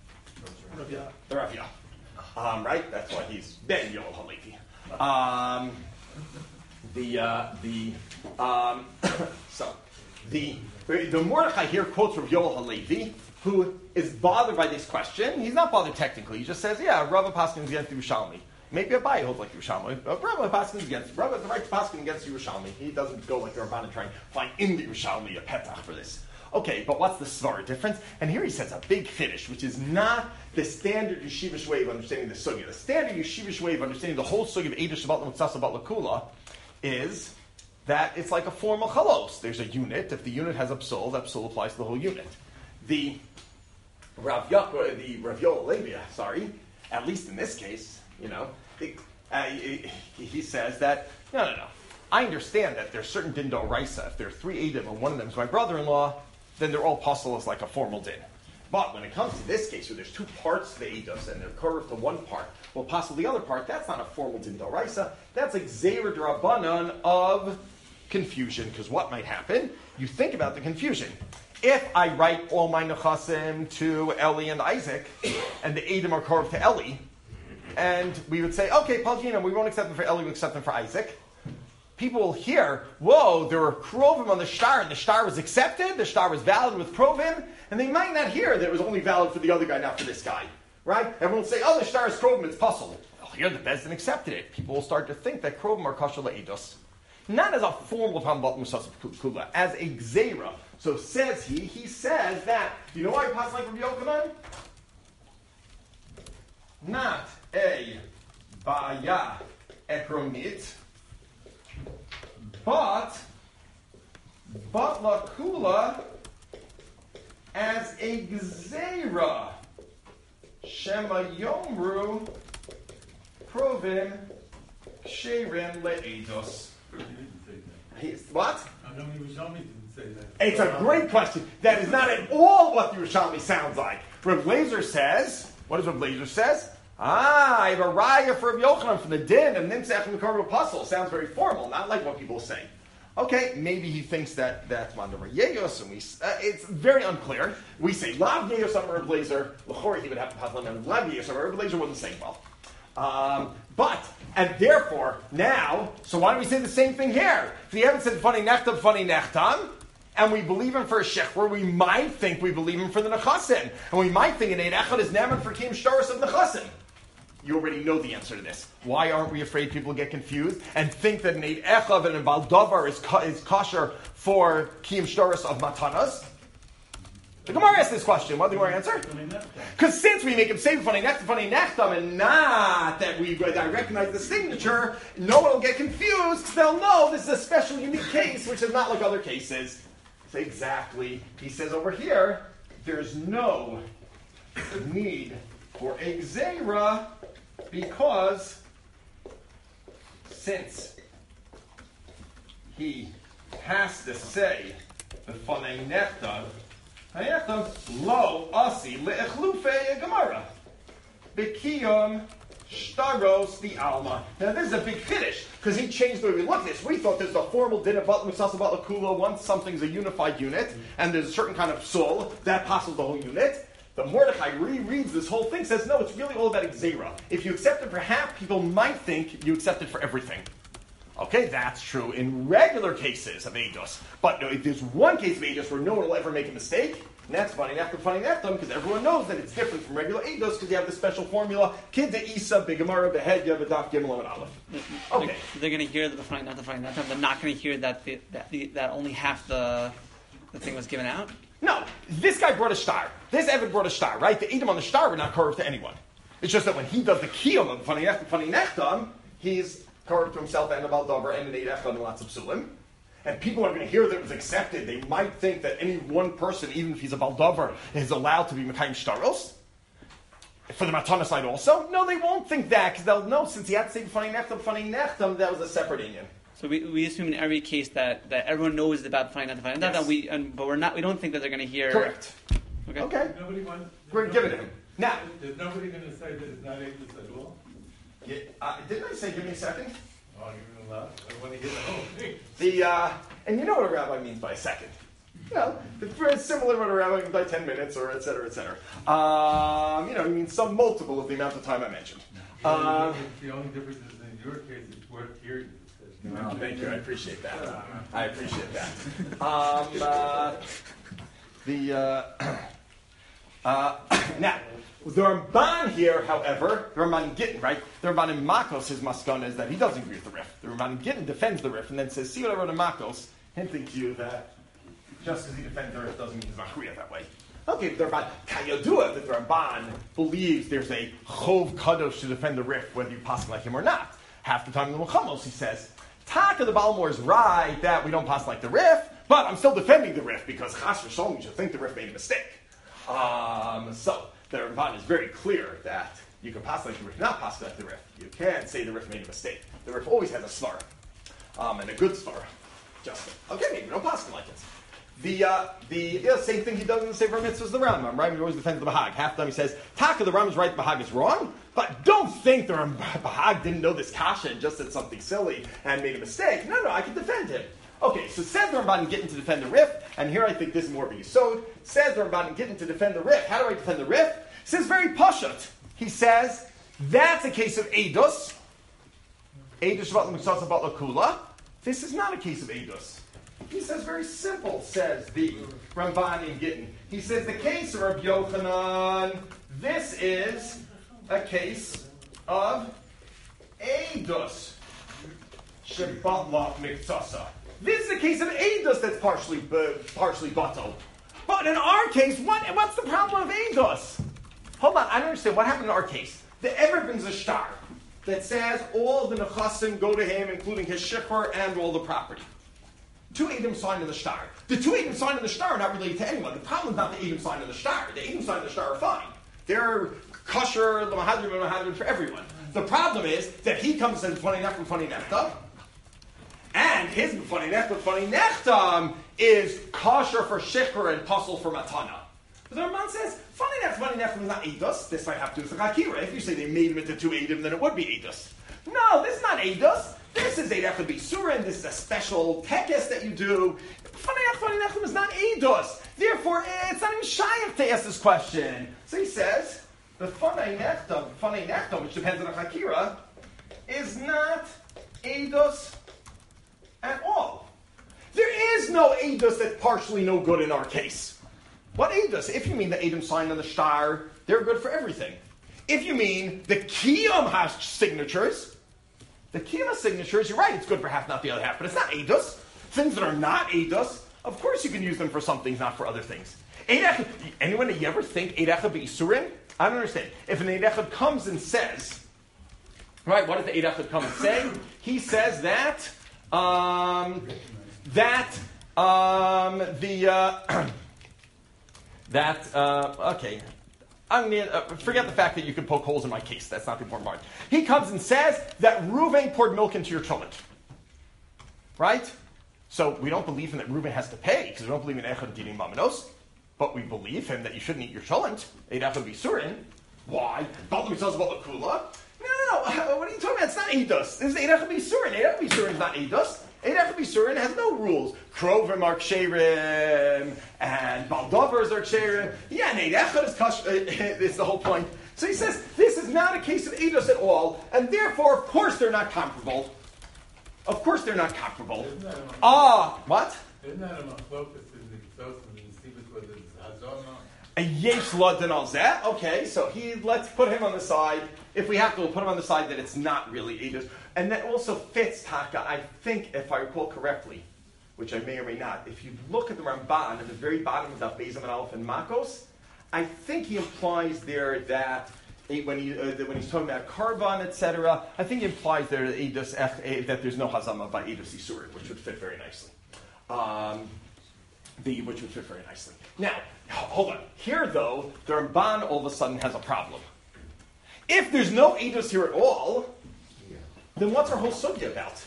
the Rav Yah. Um, right? That's why he's Ben Yoel Halevi. Um, the uh, the um, so the the Mordechai here quotes Rav Yoel Halevi, who is bothered by this question. He's not bothered technically. He just says, "Yeah, Rav Paskin is against Yerushalmi. Maybe Abai holds like Yerushalmi. Rav Paskin is against Rav the right to Paskin against Yerushalmi. He doesn't go like the Rabban and try and find in the Yerushalmi a petach for this." Okay, but what's the svara difference? And here he says a big finish, which is not the standard yeshivish way of understanding the sugya. The standard yeshivish way of understanding the whole sugya of Eidah Shabbat L'Mutzasa Bat L'Kula is that it's like a formal chalos. There's a unit. If the unit has a psul, that psul applies to the whole unit. The Rav Yaakov, the Rav Yoel Halevi, sorry, at least in this case, you know, it, uh, he, he says that, no, no, no. I understand that there's certain din d'oraisa. If there are three Eidim and one of them is my brother-in-law, then they're all puzzle as like a formal din. But when it comes to this case, where there's two parts of the Eidos and they're curved to one part, well, puzzle the other part, that's not a formal din d'oraisa. That's a gzeira d'rabbanan of confusion. Because what might happen? You think about the confusion. If I write all my nechasim to Eli and Isaac, and the Eidim are curved to Eli, and we would say, okay, Palgina, we won't accept them for Eli, we accept them for Isaac. People will hear, whoa, there were krovim on the shtar, and the shtar was accepted, the shtar was valid with krovim, and they might not hear that it was only valid for the other guy, not for this guy. Right? Everyone will say, oh, the shtar is krovim, it's puzzle. They'll hear the Bezdin accepted it. People will start to think that krovim are kosher le'edos. Not as a formal Hambat Musas Kula, as a gzeira. So says he, he says that, you know why he passed like Rabbi Yochanan? Not a ba'aya ekronit, but but lakula as a gzeira. Shema yomru provim ksherim le'edos. He didn't say that. He's, what? I know Yerushalmi didn't say that. It's a great question. That is not at all what the Yerushalmi sounds like. Reb Lazer says, what does Reb Lazer says? Ah, I have a raya for Reb Yochanan from the din and Nimtzach and the Karmel Apostle. Sounds very formal, not like what people say. Okay, maybe he thinks that that's Mandamar Yeyos, and we, uh, it's very unclear. We say, Lav Yeyos Amar Reb Lazer, L'chori he would have to pass on, and Lav Yeyos Amar Reb Lazer wasn't saying well. Um, but, and therefore, now, so why don't we say the same thing here? If we haven't said funny nechtam, funny nechtam, and we believe him for a shechur, we might think we believe him for the nechasim. And we might think an eid echad is neman for kim shtaris of nechasim. You already know the answer to this. Why aren't we afraid people get confused and think that an Eid Echav and a Baldavar is, ka- is kosher for Kiyum Shtaros of Matanas? The Gemara asked this question. What did the Gemara answer? Because since we make him say funny nechtam, funny nechtam, and not that we that I recognize the signature, no one will get confused because they'll know this is a special, unique case, which is not like other cases. So exactly, he says over here, there's no need for a gzeira because since he has to say the funny nechtam. Lo asi le'echlufe gemara. B'kiyom shtaros the alma. Now this is a big finish because he changed the way we look at this. We thought there's a formal din of batla misasa batla kula. Once something's a unified unit and there's a certain kind of soul that passes the whole unit. The Mordechai rereads this whole thing, says no, it's really all about gzeira. If you accept it for half, people might think you accept it for everything. Okay, that's true in regular cases of Eidos. But no, if there's one case of Eidos where no one will ever make a mistake, and that's funny after funny after because everyone knows that it's different from regular Eidos because you have the special formula, Kid de Isa, Bigamara, Behead, Yavadaf, Gimel, and Aleph. Okay. They're, they're going to hear the funny not the funny not They're not going to hear that the, that the, that only half the the thing was given out. No, this guy brought a star. This Evid brought a star, right? The Edom on the star were not correct to anyone. It's just that when he does the Kiyum of funny after funny nechtam, he's correct to himself and about Dover and an eight Echad and lots of Psulim. And people are going to hear that it was accepted. They might think that any one person, even if he's a Baldover, is allowed to be Mekayim Shtaros. For the Matana side also. No, they won't think that, because they'll know, since he had to say funny nechtam, funny nechtam, that was a separate Indian. So we, we assume in every case that, that everyone knows about funny not the funny not Yes. that we and, but we're not we don't think that they're going to hear. Correct. Okay. Okay. Nobody wants. We're giving it him. Now. There's nobody going to say that it's not Eidos at all? Yeah, uh, didn't I say give me a second? Oh, give me a lot. I want to hear the whole thing. The, uh, and you know what a rabbi means by a second. You know, it's very similar to what a rabbi means by ten minutes or et cetera, et cetera. Um, you know, he means some multiple of the amount of time I mentioned. Um, The only difference is in your case, it's worth hearing. Oh, thank you. I appreciate that. I appreciate that. Um, uh, the uh, uh, now the Ramban here, however, the Ramban Gittin, right? The Ramban in Makos, his maskana is that he doesn't agree with the Rif. The Ramban Gittin defends the Rif and then says, "See what I wrote in Makos," hinting to you that just because he defends the Rif doesn't mean he's not Kriya that way. Okay, the Ramban Kayodua, that the Ramban believes there's a Chov Kadosh to defend the Rif, whether you pass like him or not. Half the time in the Muchamos, he says, Taka the Balmor is right that we don't pass like the Rif, but I'm still defending the Rif because Chas v'Shalom, you should think the Rif made a mistake. Um, so the Ramban is very clear that you can pass like the Rif, not pass like the Rif. You can't say the Rif made a mistake. The Rif always has a svara, um, and a good svara. Just okay, maybe don't pass like it. The uh, the yeah, same thing he does in the Sefer Mitzvahs, the Rambam, right? He always defends the Bahag. Half the time he says, Taka, the Rambam's right, the Bahag is wrong. But don't think the Ram- Bahag didn't know this kasha and just said something silly and made a mistake. No, no, I can defend him. Okay, so says the Ramban getting to defend the Rif, and here I think this is more of a Yisod. Says the Ramban getting to defend the Rif. How do I defend the Rif? Says very pashut. He says, that's a case of Eidos. Eidos Shabbat L'Miksasa Bat L'Kula. This is not a case of Eidos. He says very simple, says the Ramban in Gittin. He says the case of Rabbi Yochanan, this is a case of Eidos Shebatla Miktsasa. This is a case of Eidos that's partially uh, partially batal. But in our case, what, what's the problem of Eidos? Hold on, I don't understand. What happened in our case? The Ever brings a star that says all the Nechasim go to him, including his shikhr and all the property. Two Edom sign in the star. The two Edom sign in the star are not related to anyone. The problem is not the Edom sign in the star. The Edom sign in the star are fine. They're kosher, the Mahadrim, and Mahadrim for everyone. The problem is that he comes and says, funny nechtam, funny nechtam. And his funny nechtam, funny nechtam is kosher for shikhr and puzzle for matana. But the Ramban says, funny nechtam, funny nechtam is not Eidos. This might have to do with the Chakira. If you say they made him into two Edom, then it would be Eidos. No, this is not Eidos. This is Eid Echad B'Surin. This is a special tekes that you do. Funny Nechtam, funny nechtam is not Eidos. Therefore, it's not even shaykh to ask this question. So he says, the funny nechtam, funny nechtam, which depends on the Chakira, is not Eidos at all. There is no Eidos that's partially no good in our case. What Eidos? If you mean the Edom sign on the star, they're good for everything. if you mean the Kiyum has signatures, the Kiyum has signatures, you're right, it's good for half, not the other half, but it's not Eidos. Things that are not Eidos, of course you can use them for some things, not for other things. Eidechad, anyone, you ever think Eidechad B'Isurim? I don't understand. If an Eidechad comes and says, right, what does the Eidechad come and say? He says that, um, that, um, the, uh, that, uh, okay, I'm gonna, uh, forget the fact that you can poke holes in my case. That's not the important part. He comes and says that Reuven poured milk into your cholent. Right? So we don't believe him that Reuven has to pay, because we don't believe in Echad Dinim Mamanos, but we believe him that you shouldn't eat your cholent. Eidechad B'Isurim. Why? Baltam tells about the Kula. No, no, no. What are you talking about? It's not Eidos. This is Eidechad B'Isurim. Eidechad B'Isurim is not Eidos. Eidechad B'Isurim has no rules. Krovim are ksherim, and Baldovers are ksherim. Yeah, and Eidechad is kash. Is the whole point. So he says this is not a case of Eidos at all, and therefore, of course, they're not comparable. Of course, they're not comparable. Ah, what? Isn't that a machlokas in the Ktos and the Sibuk whether it's Hazon? A yesh ladan al zeh. Okay, so he let's put him on the side. If we have to, we'll put him on the side that it's not really Eidos. And that also fits Taka, I think, if I recall correctly, which I may or may not. If you look at the Ramban at the very bottom of that Bezim and Aleph and Makos, I think he implies there that when he uh, that when he's talking about Karban, et cetera, I think he implies there that, Eidos, eh, that there's no Hazama by Eidos Isurim, which would fit very nicely. Um, the which would fit very nicely. Now, hold on. Here, though, the Ramban all of a sudden has a problem. If there's no Eidos here at all, then what's our whole sugya about?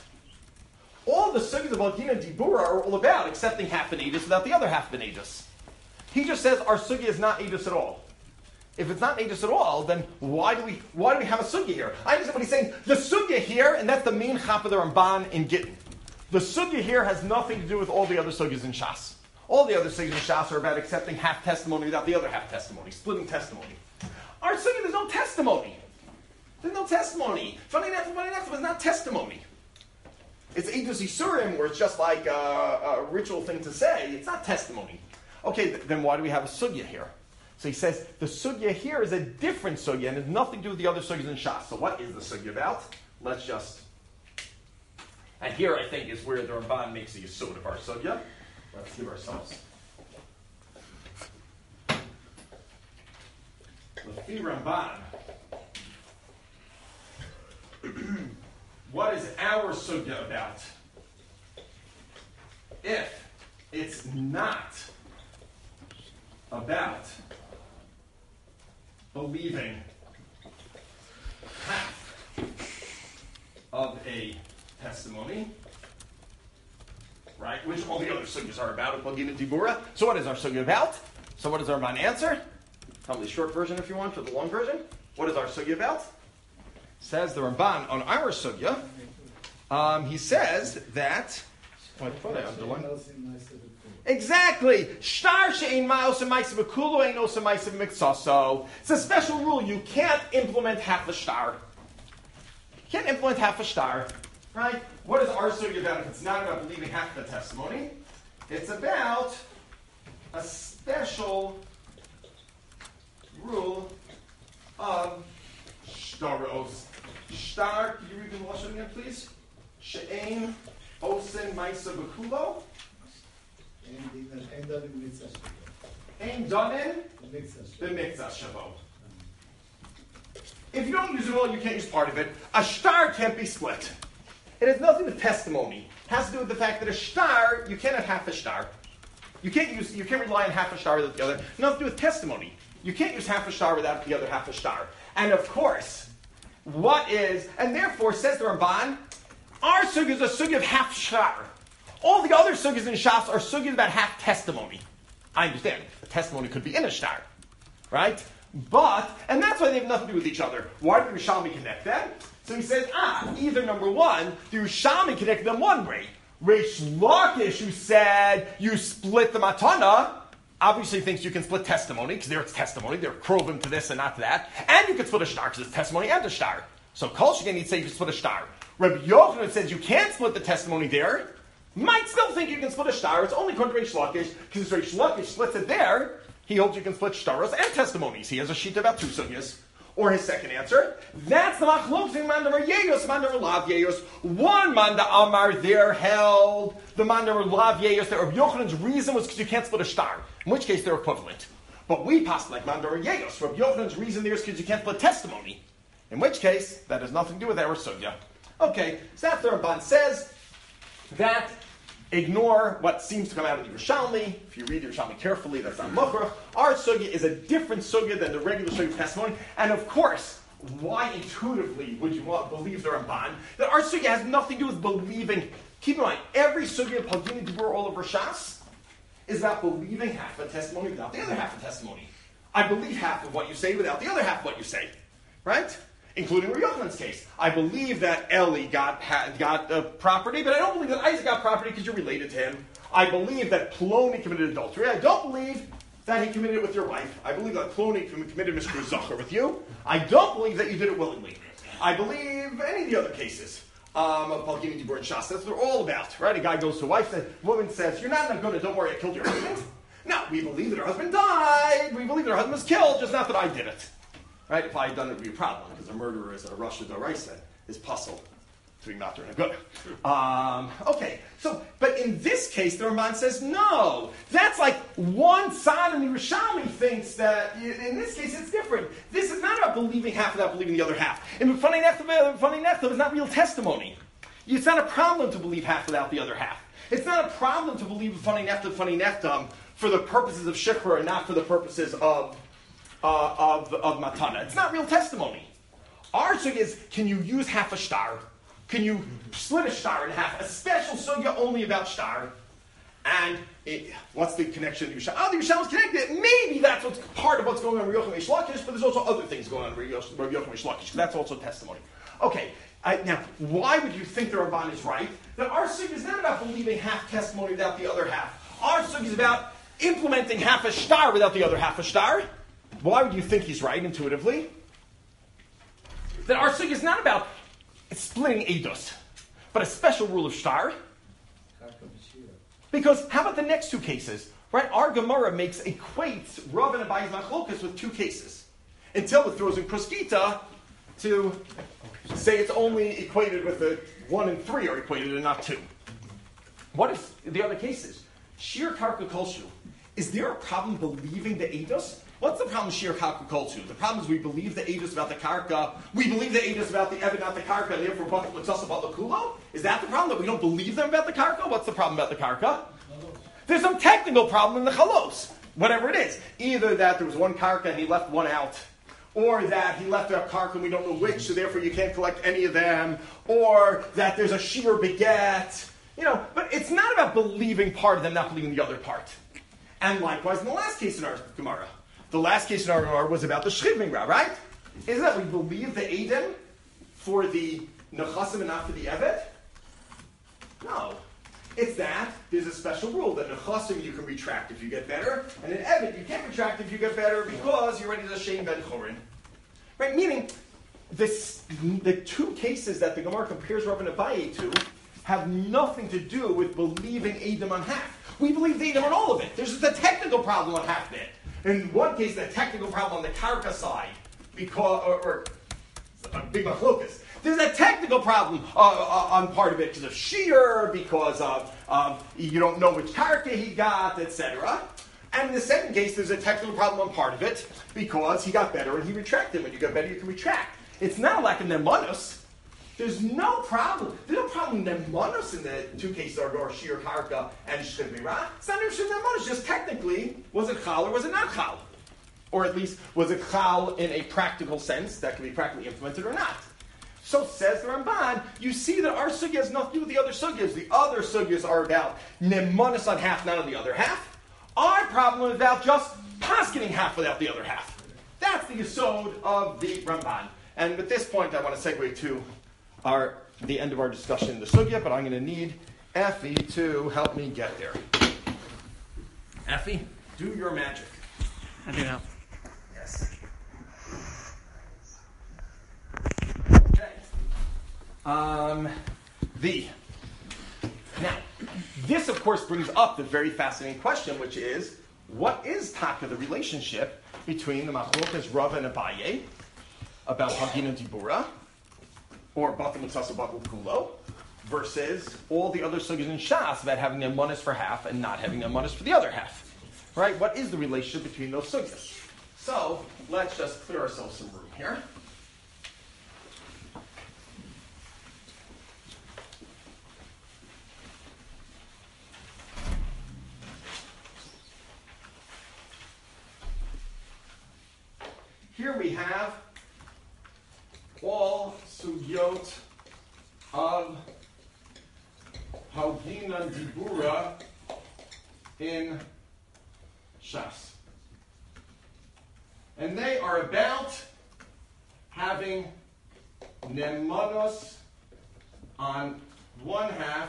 All the sugyas about Din and Dibura are all about accepting half an Eidos without the other half of an Eidos. He just says our sugya is not Eidos at all. If it's not Eidos at all, then why do we why do we have a sugya here? I understand what he's saying. The sugya here, and that's the main chap of the Ramban in Gittin. The sugya here has nothing to do with all the other sugyas in Shas. All the other sugyas in Shas are about accepting half testimony without the other half testimony, splitting testimony. Our sugya, there's no testimony. There's no testimony. Funny enough, funny enough, it's not testimony. It's Eidos Isurim, where it's just like a, a ritual thing to say. It's not testimony. Okay, th- then why do we have a sugya here? So he says the sugya here is a different sugya and has nothing to do with the other sugyas in Shas. So what is the sugya about? Let's just... And here, I think, is where the Ramban makes a yesod of our sugya. Let's give ourselves... Lefi Ramban. What is our sugya about? If it's not about believing half of a testimony, right? Which all the other sugyas are about, Pagin and Dibura. So what is our sugya about? So what is our man answer? Tell me the short version if you want, or the long version. What is our sugya about? Says the Ramban on our sugya. Um, he says that. What I underline? Exactly. Shtar she'ein ma'os ma'asav b'kulo ein osa ma'asav miksaso. It's a special rule. You can't implement half a shtar. You can't implement half a shtar, right? What is our sugya about if it's not about believing half the testimony? It's about a special rule of shtaros. Shtar, could you read the lashon again, please? She'ein osin ma'asav b'kulo. Ein danin b'mitzvah shavo. If you don't use it all, you can't use part of it. A shtar can't be split. It has nothing with testimony. It has to do with the fact that a shtar, you can't have half a shtar. You can't use, you can't rely on half a shtar without the other. Nothing to do with testimony. You can't use half a shtar without the other half a shtar. And of course, what is, and therefore, says the Ramban, our sugya is a sugya of half shtar. All the other sugyas in Shas are sugyas about half testimony. I understand. A testimony could be in a shtar. Right? But, and that's why they have nothing to do with each other. Why did the Yerushalmi connect them? So he says, ah, either number one, the Yerushalmi connected them one way. Reish Lakish, who said you split the matana, obviously thinks you can split testimony, because there it's testimony, they're krovim to this and not to that, and you can split a shtar, because it's testimony and a shtar. So Kol Shegen, he'd say you can split a shtar. Rabbi Yochanan says you can't split the testimony there, might still think you can split a shtar. It's only according to Reish Lakish, because Reish Lakish splits it there. He holds you can split shtaros and testimonies. He has a sheet about two sugyas. Or his second answer, that's the machlokes in Mandar Yeyos, Mandar Lav Yeyos. One Manda Amar there held the Mandar Lav Yeyos that Rabbi Yochanan's reason was because you can't split a star, in which case they're equivalent. But we pass like Mandar Yeyos. Rabbi Yochanan's reason there is because you can't split testimony, in which case that has nothing to do with our sugya. Okay, so after Ramban says that, ignore what seems to come out of the Yerushalmi. If you read the Yerushalmi carefully, that's not Mochrach. Our sugya is a different sugya than the regular sugya of testimony. And of course, why intuitively would you want to believe the Ramban? That our sugya has nothing to do with believing. Keep in mind, every sugya of Pagini Dibur all over Shas is about believing half a testimony without the other half a testimony. I believe half of what you say without the other half of what you say. Right? Including Rabbi Yochanan's case. I believe that Eli got got uh, property, but I don't believe that Isaac got property because you're related to him. I believe that Ploni committed adultery. I don't believe that he committed it with your wife. I believe that Ploni committed Mister Zachar with you. I don't believe that you did it willingly. I believe any of the other cases um, of Palgini, Dibur, and Shas. That's what they're all about, right? A guy goes to a wife, the woman says, you're not going to, don't worry, I killed your husband. No, we believe that her husband died. We believe that her husband was killed, just not that I did it. Right? If I had done it, it would be a problem, because a murderer is a Rosh D'Oraisa, is puzzle to be matter and a good. Um, okay, so, but in this case, the Ramban says, no, that's like one side of the Yerushalmi thinks that, in this case, it's different. This is not about believing half without believing the other half. And funny enough, funny enough, it's not real testimony. It's not a problem to believe half without the other half. It's not a problem to believe funny nefta, funny neftam for the purposes of shikra and not for the purposes of Uh, of, of matana. It's not real testimony. Our sugya is, can you use half a star? Can you split a star in half? A special sugya only about star. And it, what's the connection to Yerushalmi? Oh, the Yerushalmi is connected. Maybe that's what's part of what's going on in Rabbi Yochanan Eish Lakish, but there's also other things going on in Rabbi Yochanan Eish Lakish. That's also testimony. Okay, I, now, why would you think the Ramban is right? That our sugya is not about believing half testimony without the other half. Our sugya is about implementing half a star without the other half a star. Why would you think he's right intuitively? That our sugya is not about splitting eidos, but a special rule of shtar. Because how about the next two cases? Right? Our Gemara makes equates Rav and Abayi's machlokas with two cases until it throws in Kruskita to say it's only equated with the one and three are equated and not two. What if the other cases? Shir karka kolshu. Is there a problem believing the eidos? What's the problem with Shir Karka Kolshu? The problem is we believe the Eidos about the Karka. We believe the Eidos about the Evid, not the Karka, and therefore what's us about the Kulo? Is that the problem, that we don't believe them about the Karka? What's the problem about the Karka? There's some technical problem in the Chalos. Whatever it is. Either that there was one Karka and he left one out. Or that he left a Karka and we don't know which, so therefore you can't collect any of them. Or that there's a Shir Beget. You know, but it's not about believing part of them, not believing the other part. And likewise in the last case in our Gemara. The last case in our Gemara was about the Shchivmingra, right? Isn't that we believe the Eidim for the Nechasim and not for the Evet? No. It's that there's a special rule that Nechasim you can retract if you get better, and in Evet you can't retract if you get better because you're ready to Shem Ben Chorin. Right? Meaning, this, the two cases that the Gemara compares Rav and Abaye to have nothing to do with believing Eidim on half. We believe the Eidim on all of it. There's just a technical problem on half bit. In one case, the technical problem on the Karka side, because, or, or uh, big machlokas. There's a technical problem uh, uh, on part of it because of shear, because of um, you don't know which Karka he got, et cetera. And in the second case, there's a technical problem on part of it because he got better and he retracted. When you get better, you can retract. It's not a lack of nemanus. There's no problem. There's no problem in nemanus in the two cases are or shear karka and shchivmira. It's not even nemanus. Just technically, was it chal or was it not chal? Or at least, was it chal in a practical sense that can be practically implemented or not? So says the Ramban, you see that our sugya has nothing to do with the other sugyas. The other sugyas are about nemanus on half, not on the other half. Our problem is about just paskening half without the other half. That's the yesod of the Ramban. And at this point, I want to segue to our the end of our discussion in the sugya, but I'm going to need Effie to help me get there. Effie, do your magic. I do now. Yes. Okay. Um, the now, this of course brings up the very fascinating question, which is, what is taka the relationship between the machlokas Rav and Abaye about Hagina Dibura, or Batal Mitzasa Batal Kulo, versus all the other sugyas in Shas about having a manas for half and not having a manas for the other half. Right? What is the relationship between those sugyas? So, let's just clear ourselves some room here. Here we have all sugyot of Hagina Dibura in Shas. And they are about having nemanos on one half,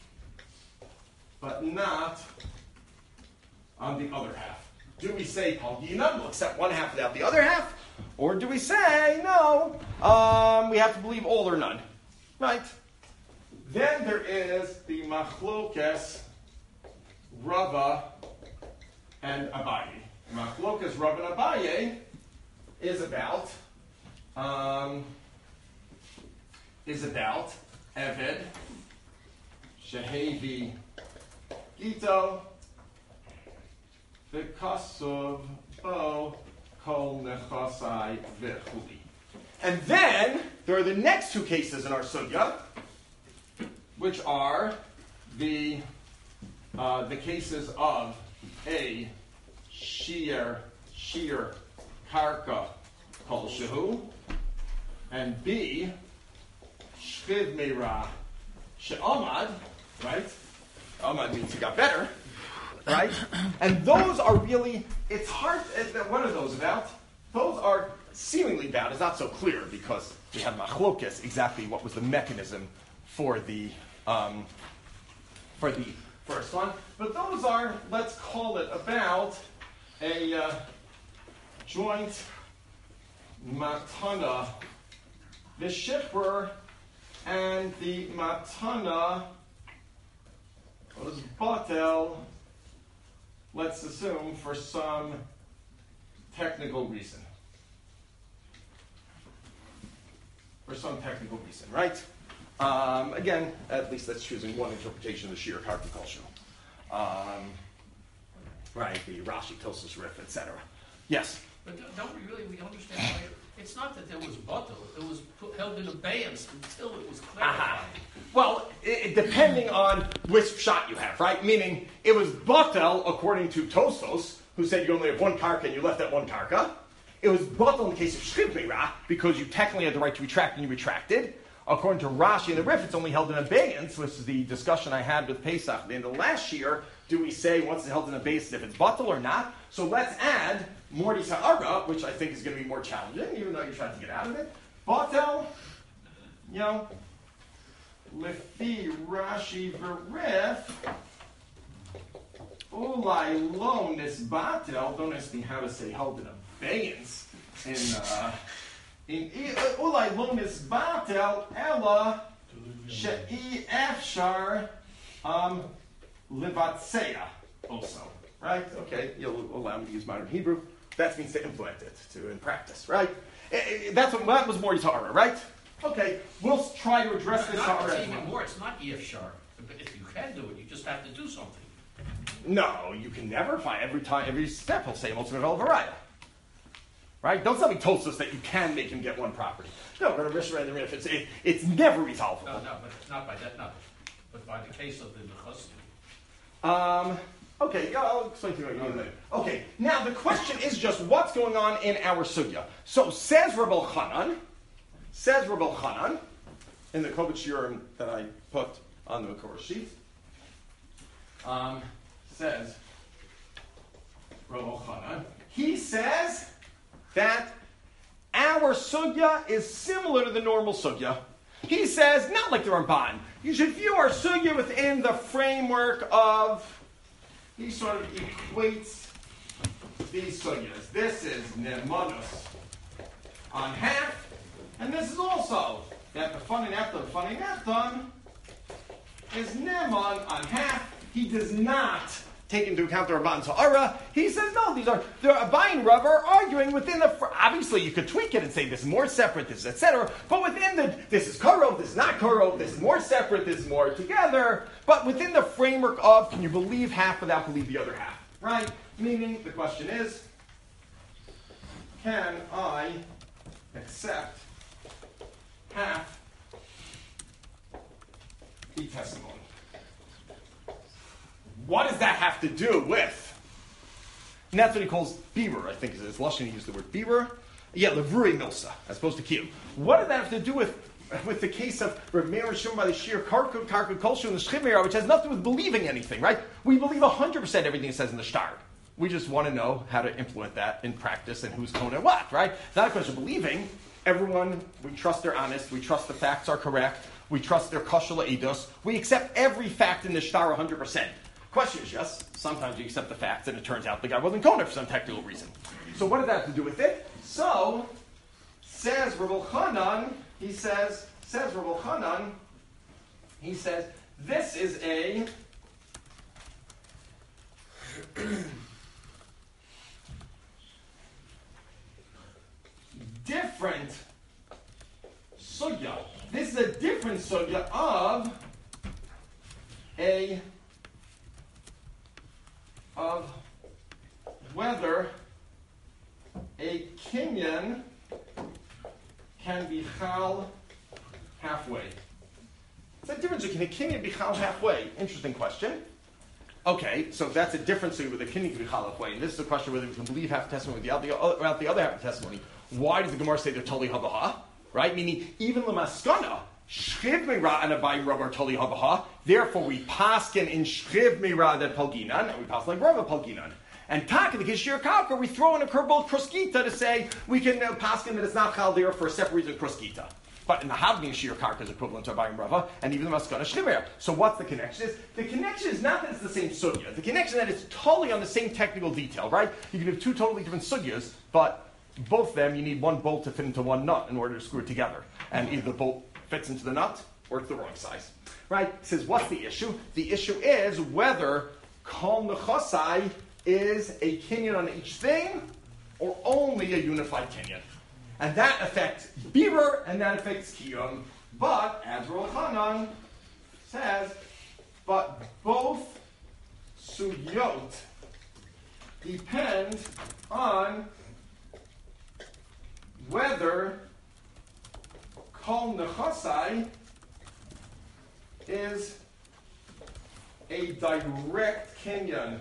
but not on the other half. Do we say Hagina, we'll accept one half without the other half? Or do we say, no, um, we have to believe all or none? Right? Then there is the Machlokes Rava and Abaye. Machlokes Rava and Abaye is about um, is about Eved Shehevi Gito V'Kasuv Bo Kol Nechasai V'Chuli. And then there are the next two cases in our sugya, which are the uh, the cases of a shear shear karka kol shehu, and b shchiv meira she'amad. Right? Amad means he got better. Right? And those are really, it's hard, what are those about? Those are seemingly bad. It's not so clear because we have machlokes exactly what was the mechanism for the um, for the first one. But those are, let's call it about a uh, joint matana v'shipur, and the matana was batel, let's assume, for some technical reason. For some technical reason, right? Um, again, at least that's choosing one interpretation of the Shir Karka Kolshu. Um, right, the Rashi, Tosfos, Rif, et cetera. Yes? But don't- don't we really, we understand why, it's not that there was batel, it was put, held in abeyance until it was clarified. Aha. Well, it, depending on which shot you have, right? Meaning, it was batel according to Tosfos, who said you only have one karka and you left that one karka. It was batel in the case of shchiv meira, because you technically had the right to retract and you retracted. According to Rashi and the Rif, it's only held in abeyance, which is the discussion I had with Pesach at the end of last year. Do we say once it's held in abeyance if it's batel or not? So let's add Mordi Sa'ara, which I think is going to be more challenging, even though you're trying to get out of it. Batel, you know, Lefi Rashi Verif, Ulai Lo Nisbatel, don't ask me how to say held in abeyance in uh, in Ulai Lo Nisbatel Ella She'i Efshar um Livatseya also. Right? Okay, you'll allow me to use modern Hebrew. That means to implement it, to in practice, right? Eh, eh, That's what that was more Torah, right? Okay, we'll try to address this No, Torah it's as even well. more, it's not Yefshar, but if you can do it, you just have to do something. No, you can never find every time, every step he'll say Motzim Varaya. Right? Don't tell me Tosfos that you can make him get one property. No, we're going to risk the if it's it, it's never resolvable. No, no, but not by that, no, but by the case of the Nechasim. Um, okay, yeah, I'll explain to you in a minute. Okay, now the question is just what's going on in our sugya. So says Rabbi Chanan, says Rabbi Chanan, in the Kovach Shiurim that I put on the Makor sheet, um, says Rabbi Chanan, he says that our sugya is similar to the normal sugya. He says, not like the Ramban. You should view our sugya within the framework of, he sort of equates these sugyas. This is Nemanus on half, and this is also that the funny nefton, the funny nefton is Neman on half. He does not take into account the Rabban Ta'ara. He says, no, these are, the Abai and Rav are arguing within the, obviously you could tweak it and say this is more separate, this is et cetera, but within the, this is Karov, this is not Karov, this is more separate, this is more together, but within the framework of, can you believe half without believe the other half, right? Meaning, the question is, can I accept half the testimony? What does that have to do with? And that's what he calls Bieber, I think is his Lashon. He used the word Bieber. Yeah, Levrui Milsa, as opposed to Kiyum. What does that have to do with, with the case of Rav Meir and Shimon by the Shir, Karkud, Karkud, Kolshu, and the Shchimera, which has nothing to do with believing anything, right? We believe one hundred percent everything it says in the Shtar. We just want to know how to implement that in practice and who's Kona what, right? It's not a question of believing. Everyone, we trust they're honest. We trust the facts are correct. We trust their kosher eidos. We accept every fact in the Shtar one hundred percent. Question is, yes, sometimes you accept the facts and it turns out the guy wasn't Kona for some technical reason. So what does that have to do with it? So, says Rav Elchanan, he says, says Rav Elchanan, he says, this is a different sugya. This is a different sugya of a of whether a kinyan can be chal halfway. It's a difference. Can a kinyan be chal halfway? Interesting question. Okay, so that's a difference with a kinyan can be chal halfway. And this is a question whether we can believe half the testimony without the, without the other half of the testimony. Why does the Gemara say they're totally habaha? Right? Meaning, even the maskana, shchiv meira and abayim rav are totally habaha. Therefore, we paskin in shchiv meira that palginan, and we pass like rav palginan. And tak in the kishir kalka, we throw in a curveball kroskita to say we can uh, paskin that it's not chal there for a separate reason kroskita. But in the having shir karka is equivalent to abayim rava, and even the maskana shchiv meira. So what's the connection? Is the connection is not that it's the same sugya. The connection is that it's totally on the same technical detail, right? You can have two totally different sugyas, but both of them, you need one bolt to fit into one nut in order to screw it together. And either the bolt fits into the nut, or it's the wrong size. Right? He says, what's the issue? The issue is whether kol nechosai is a kinyan on each thing, or only a unified kinyan. And that affects Bieber, and that affects Kiyum. But, as Rav Elchanan says, but both sugyot depend on whether kol nechosai is a direct kinyan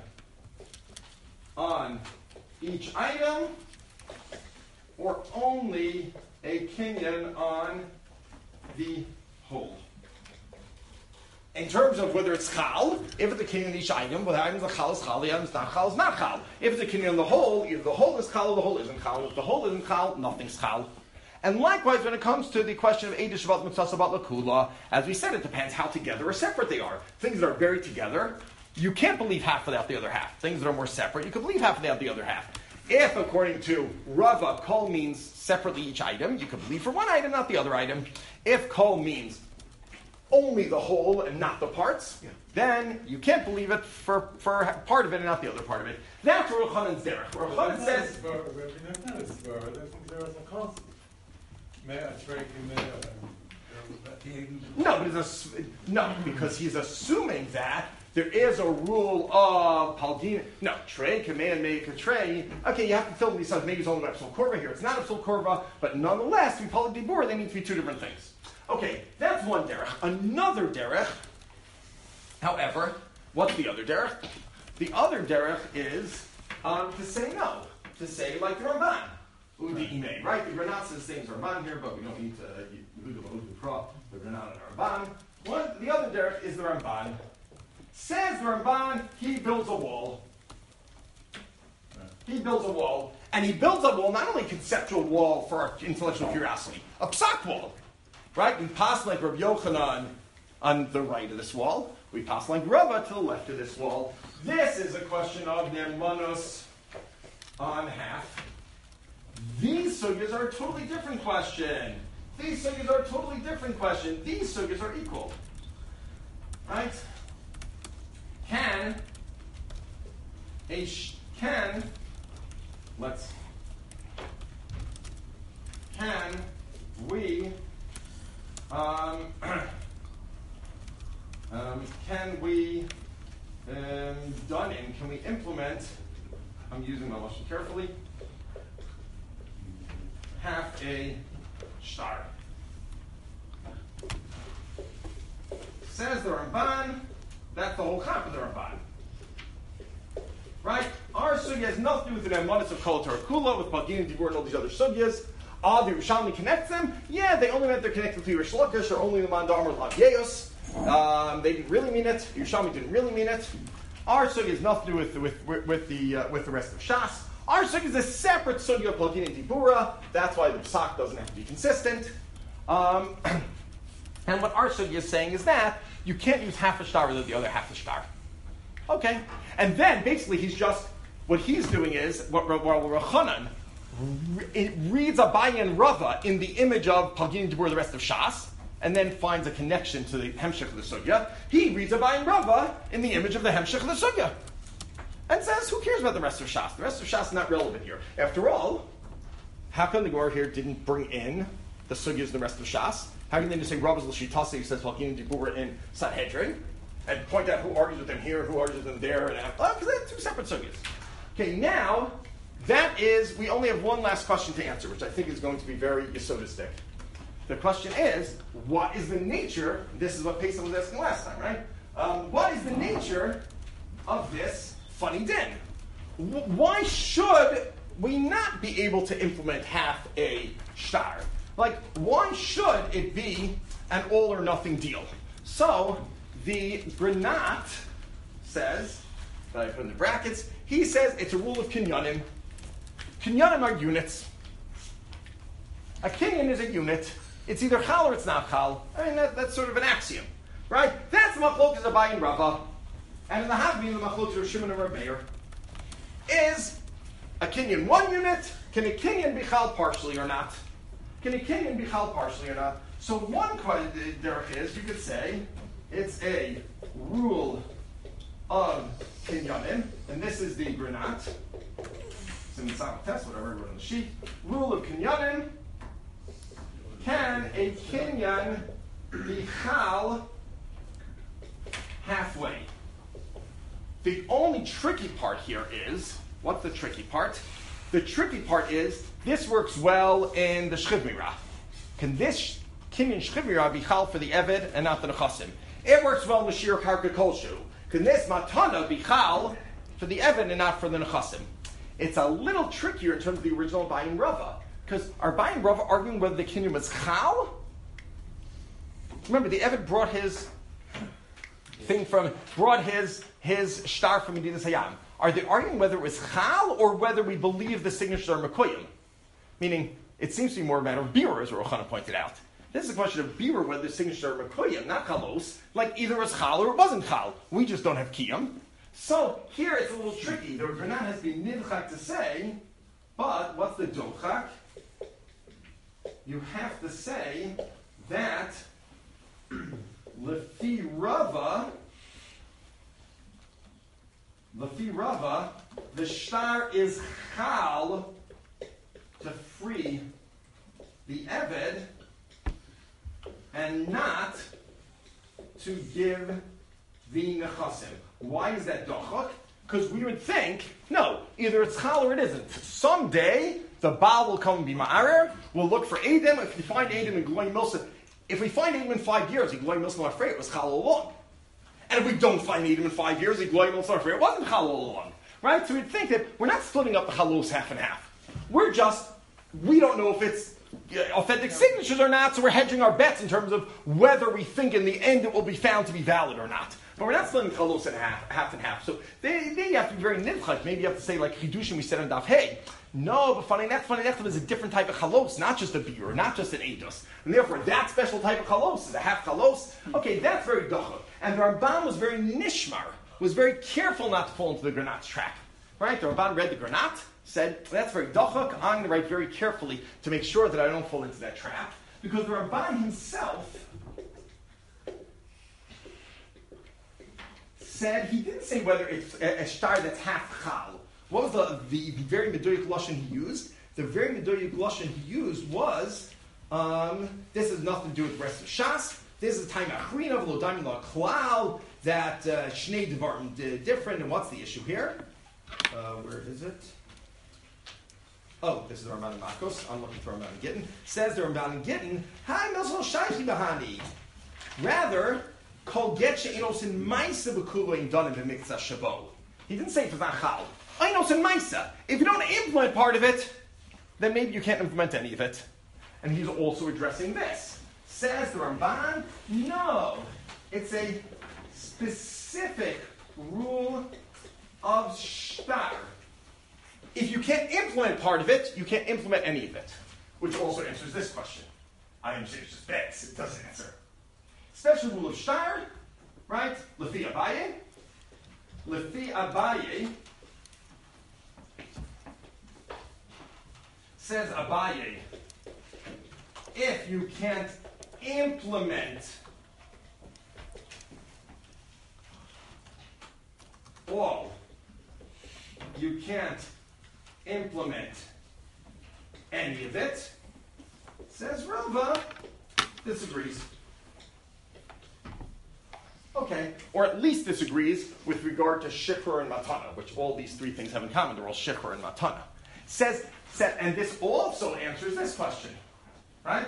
on each item or only a kinyan on the whole. In terms of whether it's chal, if it's a kinyan on each item, well, the item is chal is chal, the item is not chal is not chal. If it's a kinyan on the whole, either the whole is chal or the whole isn't chal. If the whole isn't chal, nothing's chal. And likewise, when it comes to the question of Eidah Shabbat Mitzvah Shabbat Lakula, as we said, it depends how together or separate they are. Things that are buried together, you can't believe half without the other half. Things that are more separate, you can believe half without the other half. If, according to Rava, kol means separately each item, you can believe for one item, not the other item. If kol means only the whole and not the parts, yeah, then you can't believe it for, for part of it and not the other part of it. That's Rav Chanan's derech. Rav Chanan says... No, but it's a, no, because he's assuming that there is a rule of Palgina. No, tray can man make a tray. Okay, you have to fill these sides. Maybe it's only an Epsil Korva here. It's not Epsil Korva, but nonetheless, we Pal Dibur, they need to be two different things. Okay, that's one derech. Another derech, however, what's the other derech? The other derech is um, to say no, to say like the Ramban. Udi Imei, right? The Granat says the same as Ramban here, but we don't need to Udu Udu Pro, the Granat and Ramban. One, the other derech is the Ramban. Says the Ramban, he builds a wall. He builds a wall, and he builds a wall, not only a conceptual wall for our intellectual curiosity, a psak wall, right? We pass like Rav Yochanan on the right of this wall. We pass like Rava to the left of this wall. This is a question of Nemanos on half. These sugyas are a totally different question. These sugyas are a totally different question. These sugyas are equal. Right? Can a sh- can, let's, can we, um, um, can we, um, done in, can we implement, I'm using my motion carefully, half a star. Says the Ramban, that's the whole chap of the Ramban. Right? Our sugya has nothing to do with the Nemanis of Kol Torah Kula, with Pagin, Dibur, and all these other sugyas. Ah, the Yerushalmi connects them. Yeah, they only meant they're connected to Yerush Lakish, or only the Mandamar Lav Yeos. Um, they didn't really mean it. Yerushalmi didn't really mean it. Our sugya has nothing to do with, with, with, with, the, uh, with the rest of Shas. Our sugya is a separate sugya of Pagin and Dibura. That's why the Psak doesn't have to be consistent. Um, and what our sugya is saying is that you can't use half a star without the other half a star. Okay. And then basically he's just, what he's doing is, what Rachanan it reads Abaye and Rava in the image of Pagin Dibur, the rest of Shas, and then finds a connection to the Hemshech of the Sugya. He reads Abaye and Rava in the image of the Hemshech of the Sugya. And says, who cares about the rest of Shas? The rest of Shas is not relevant here. After all, how come the Gemara here didn't bring in the Sugyas and the rest of Shas? How can they just say Rava's L'Shitasi, who says Pagin Dibur in Sanhedrin, and point out who argues with them here, who argues with them there, and because oh, they're two separate sugyas. Okay, now, that is, we only have one last question to answer, which I think is going to be very yesodistic. The question is, what is the nature, this is what Pesach was asking last time, right? Um, what is the nature of this funny din? W- why should we not be able to implement half a shtar? Like, why should it be an all or nothing deal? So, the Granat says, that I put in the brackets, he says it's a rule of kinyanim. Kinyanim are units. A kinyan is a unit. It's either chal or it's not chal. I mean, that, that's sort of an axiom, right? That's the machlokas of Abaye and Rava. And in the Havmi, the machlokas of Shimon and Rabbeir, is a kinyan one unit. Can a kinyan be chal partially or not? Can a kinyan be chal partially or not? So one question there is, you could say, it's a rule of kinyanim, and this is the Granat. It's in the Sabbath test, whatever I wrote on the sheet. Rule of kinyanim. Can a kinyan be chal halfway? The only tricky part here is, what's the tricky part? The tricky part is, this works well in the Shchiv Mirah. Can this kinyan Shchiv Mirah be chal for the Eved and not the Nechasim? It works well in the Shir Karka Kolshu. Can this matana be chal for the Eved and not for the Nechasim? It's a little trickier in terms of the original Abaye and Rava. Because are Abaye and Rava arguing whether the kinyan was chal? Remember, the Eved brought his thing from, brought his, his shtar from Medinas Hayam. Are they arguing whether it was chal or whether we believe the signatures are Mekoyim? Meaning, it seems to be more a matter of birur, as Rochana pointed out. This is a question of birur, whether the signatures are Mekoyim, not chalos, like either it was chal or it wasn't chal. We just don't have kiyam. So, here it's a little tricky. The Granat has to be nidchak to say, but what's the dochak? You have to say that Lefi Rava, Lefi Rava, the shtar is chal to free the Eved and not to give the Nechasim. Why is that dochak? Because we would think, no, either it's chal or it isn't. Someday, the Baal will come and be ma'arer, we'll look for Edom. If we find Edom in Gloy Milsa, if we find Edom in five years, Gloy Milsa will afraid it was chal all along. And if we don't find Edom in five years, Gloy Milsa will afraid it wasn't chal all along. Right? So we'd think that we're not splitting up the chalos half and half. We're just, we don't know if it's authentic signatures or not, so we're hedging our bets in terms of whether we think in the end it will be found to be valid or not. But we're not splitting chalos in half, half and half. So they, they have to be very nidchak. Maybe you have to say like chidushim we said on daf hey. No, but funny enough, funny enough is a different type of chalos, not just a biur, not just an eidos. And therefore, that special type of chalos is a half chalos. Okay, that's very dochot. And the Ramban was very nishmar, was very careful not to fall into the Granat's trap. Right? The Ramban read the Granat, said, that's very dochok, I'm going to write very carefully to make sure that I don't fall into that trap. Because the Ramban himself said he didn't say whether it's a, a star that's half chal. What was the, the, the very medoyik lashon he used? The very medoyik lashon he used was, um, this has nothing to do with the rest of Shas. This is time achrina v'lo daim la klal, that uh, shnei devarim different. And what's the issue here? Uh, where is it? Oh, this is the Ramban and Makos. I'm looking for Ramban and Gittin. Says the Ramban and Gittin, Hi milzol shaychi bahani. Rather, kol get she'enos in ma'isa b'kulo in danim b'miktzah shabo. He didn't say it's not chal. Einos in ma'isa. If you don't implement part of it, then maybe you can't implement any of it. And he's also addressing this. Says the Ramban, no. It's a specific rule of shtar. If you can't implement part of it, you can't implement any of it. Which also answers this question. I understand it's just begs, it doesn't answer. Special rule of shtar, right? Lefi Abaye. Lefi Abaye says Abaye, if you can't implement all, you can't implement any of it, says Rava, disagrees. Okay, or at least disagrees with regard to shikhr and matana, which all these three things have in common. They're all shikhr and matana. Says, said, and this also answers this question, right?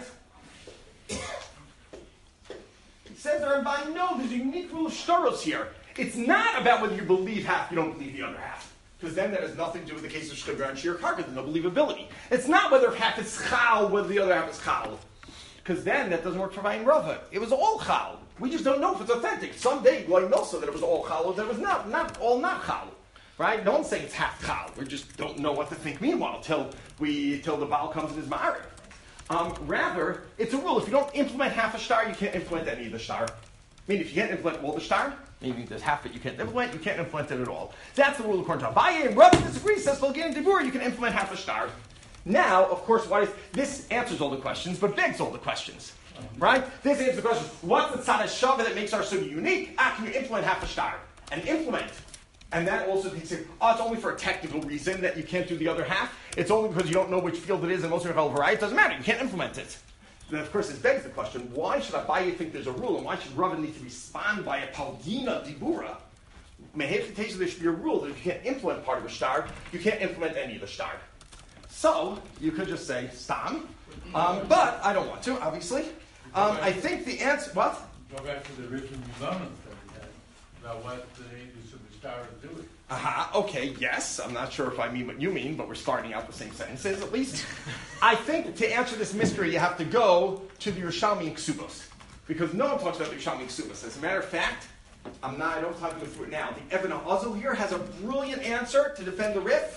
It says there, and by no, there's a unique rule of shtaros here. It's not about whether you believe half, you don't believe the other half. Because then that has nothing to do with the case of Shtigar and Shir Karka, there's no believability. It's not whether half is chal, whether the other half is chal. Because then that doesn't work for Vayin Rava. It was all chal. We just don't know if it's authentic. Someday we'll know so that it was all chal or that it was not, not all not chal. Right? No one's saying it's half chal. We just don't know what to think meanwhile till we till the Baal comes in his ma'ariv. Um, rather, it's a rule. If you don't implement half a star, you can't implement any of the star. I mean, if you can't implement all the star, maybe there's half it you can't implement, you can't implement it at all. That's the rule according to Abaye, and Rava disagrees, says Volgin and Dibur, you can implement half a star. Now, of course, why is, this answers all the questions, but begs all the questions. Right? This answers the question, what's the tzad hashava that makes our sugi unique? Ah, can you implement half a star? And implement. And that also takes it, oh, it's only for a technical reason that you can't do the other half. It's only because you don't know which field it is, and most of it variety. It doesn't matter, you can't implement it. Then, of course, this begs the question, why should Abaye think there's a rule, and why should Rava need to respond by a palgina dibura? Mehev there should be a rule that if you can't implement part of the star, you can't implement any of the star. So, you could just say, stam, um, but I don't want to, obviously. Um, I think the answer, what? Go back to the original developments that we had, about what the use of the star is doing. Aha, uh-huh, okay, yes. I'm not sure if I mean what you mean, but we're starting out the same sentences at least. I think to answer this mystery, you have to go to the Yerushalmi and Ksubos. Because no one talks about the Yerushalmi and Ksubos. As a matter of fact, I'm not, I don't have to go through it now. The Even HaAzel here has a brilliant answer to defend the Rif.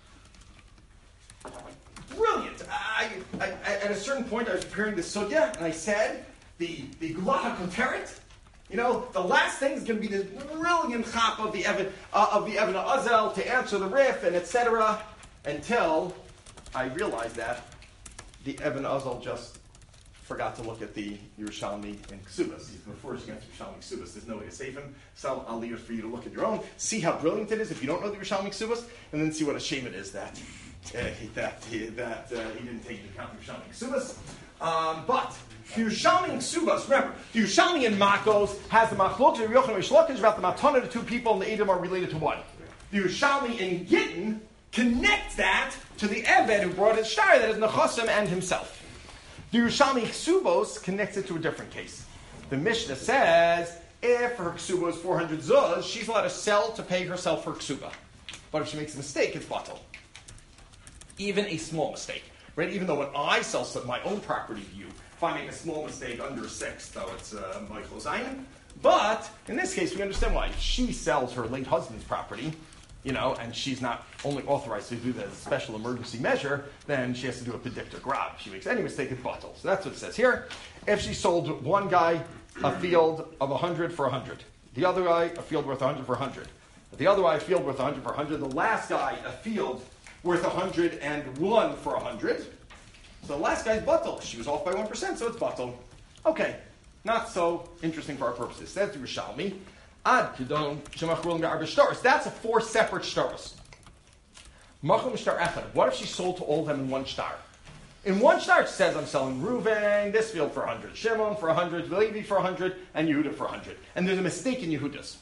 Brilliant. I, I, I, at a certain point, I was preparing the Sugya, and I said, the, the Gulata Koteret, you know, the last thing is going to be this brilliant chap of the Even uh, of the Even HaAzel to answer the Rif and et cetera. Until I realized that the Even HaAzel just forgot to look at the Yerushalmi and Ksubas. He's before he answer Yerushalmi and Ksubas. There's no way to save him. So I'll leave it for you to look at your own. See how brilliant it is if you don't know the Yerushalmi and Ksubas, and then see what a shame it is that uh, that he, that uh, he didn't take into account the Yerushalmi and Ksubas. Um, but the Yerushalmi and Ksubas, remember, the Yerushalmi and Makos has the Machlokes of Yochanan and Shlokish about the Matana, the two people, and the Edom are related to one. The Yerushalmi and Gittin connect that to the Eved who brought his star, that is Nechosim and himself. The Yerushalmi Ksubos connects it to a different case. The Mishnah says, if her Ksuba is four hundred zuz, she's allowed to sell to pay herself her Ksuba. But if she makes a mistake, it's batal. Even a small mistake. Right? Even though when I sell some, my own property to you, if I make a small mistake under a sixth, though it's uh, Michael Zion. But in this case, we understand why. If she sells her late husband's property, you know, and she's not only authorized to do that as a special emergency measure, then she has to do a predictor grab. If she makes any mistake, it's batal. So that's what it says here. If she sold one guy a field of one hundred for one hundred, the other guy a field worth one hundred for one hundred, the other guy a field worth one hundred for one hundred, the last guy a field worth one hundred one for one hundred, so the last guy's batal. She was off by one percent, so it's batal. Okay, not so interesting for our purposes. That's the Yerushalmi. Ad Kedon Shemachrulim Be'arba Shtaros. That's a four separate shtaros. Machum Shtar Echad. What if she sold to all of them in one shtar? In one shtar, it says, I'm selling Reuven, this field for one hundred, Shimon for one hundred, Levi for one hundred, and Yehuda for one hundred. And there's a mistake in Yehuda's.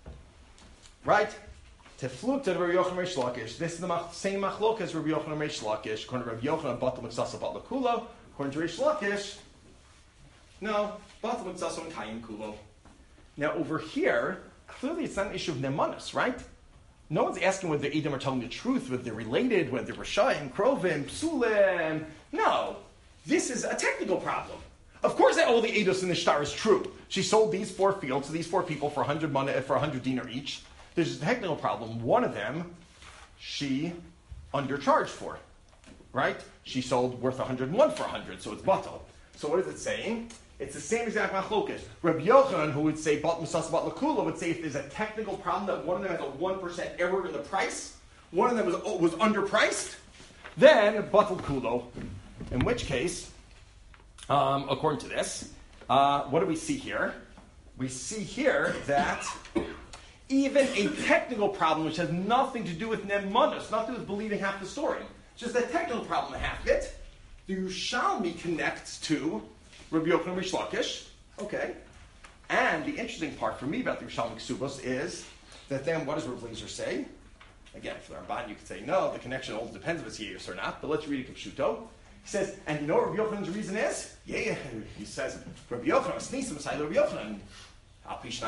Right? Teflut to Rabbi Yochanan Reish Lakish. This is the mach- same machlok as Rabbi Yochanan Reish Lakish. According to Rabbi Yochanan, Batal Mitzasa Batal Kulo. According to Reish Lakish, no, Batal Mitzasa and Kayim Kulo. Now over here, clearly it's not an issue of Nemanus, right? No one's asking whether the Edom are telling the truth, whether they're related, whether they're Rishayim, Krovim, Psulim. No. This is a technical problem. Of course that all the Eidos in the shtar is true. She sold these four fields to these four people for one hundred money, for one hundred dinar each. There's a technical problem. One of them, she undercharged for. Right? She sold worth one hundred one for one hundred, so it's batal. So what is it saying? It's the same exact machlokas. Rabbi Yochanan, who would say bat misas bat lakula, would say if there's a technical problem that one of them has a one percent error in the price, one of them was was underpriced, then batal kulo. In which case, um, according to this, uh, what do we see here? We see here that even a technical problem, which has nothing to do with nemanus, nothing to do with believing half the story, just a technical problem and half it, the Yerushalmi connects to Rabbi Yochanan Reish Lakish. Okay. And the interesting part for me about the Yerushalmi Ksubos is that then what does Rav Lezer say? Again, for the Ramban you could say, no, the connection all depends if it's yes or not, but let's read it Kipshuto. He says, and you know what Rabbi Yochanan's reason is? Yeah, yeah. He says, Rabbi Yochanan, Sneesim, Masai Rabbi Yochanan. If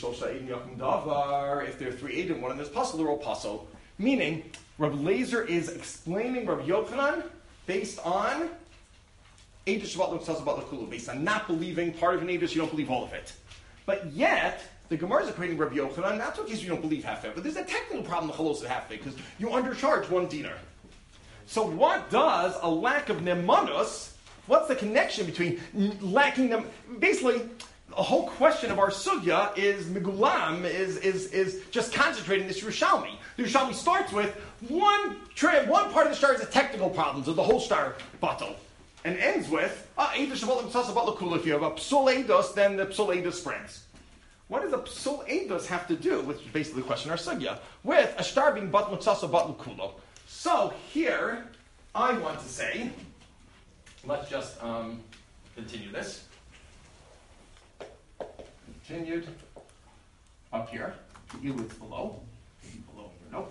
there are three Edom, one of them is puzzle, they're all puzzle. Meaning, Rabbi Lezer is explaining Rabbi Yochanan based on Eidos Shabbat L'Mitzvah Shabbat L'Kulu, based on not believing part of an Eidos, you don't believe all of it. But yet, the Gemara is equating Rabbi Yochanan, not so in case you don't believe half of it, but there's a technical problem in the Chalos of half of it, because you undercharge one dinar. So what does a lack of Nemanus, what's the connection between lacking them? Basically, the whole question of our sugya is Megulam, is, is, is just concentrating this Yerushalmi. The Yerushalmi starts with one, tra- one part of the star is a technical problem, so the whole star batal. And ends with, ah, Eidos Shavuot Mitzvah Sabat L'Kula. If you have a Psul Eidos, then the Psul Eidos spreads. What does a Psul Eidos have to do, which is basically the question of our sugya, with a star being Bat Mitzvah Sabat L'Kula? So here, I want to say, let's just um, continue this. Continued up here. It's below. Below here. No.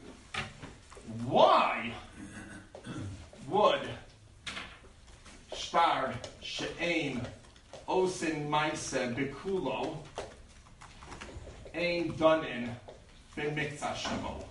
Why would Shtar She'ein Osin Maise Bikulo Ein Danin B'Miktzah Shavo?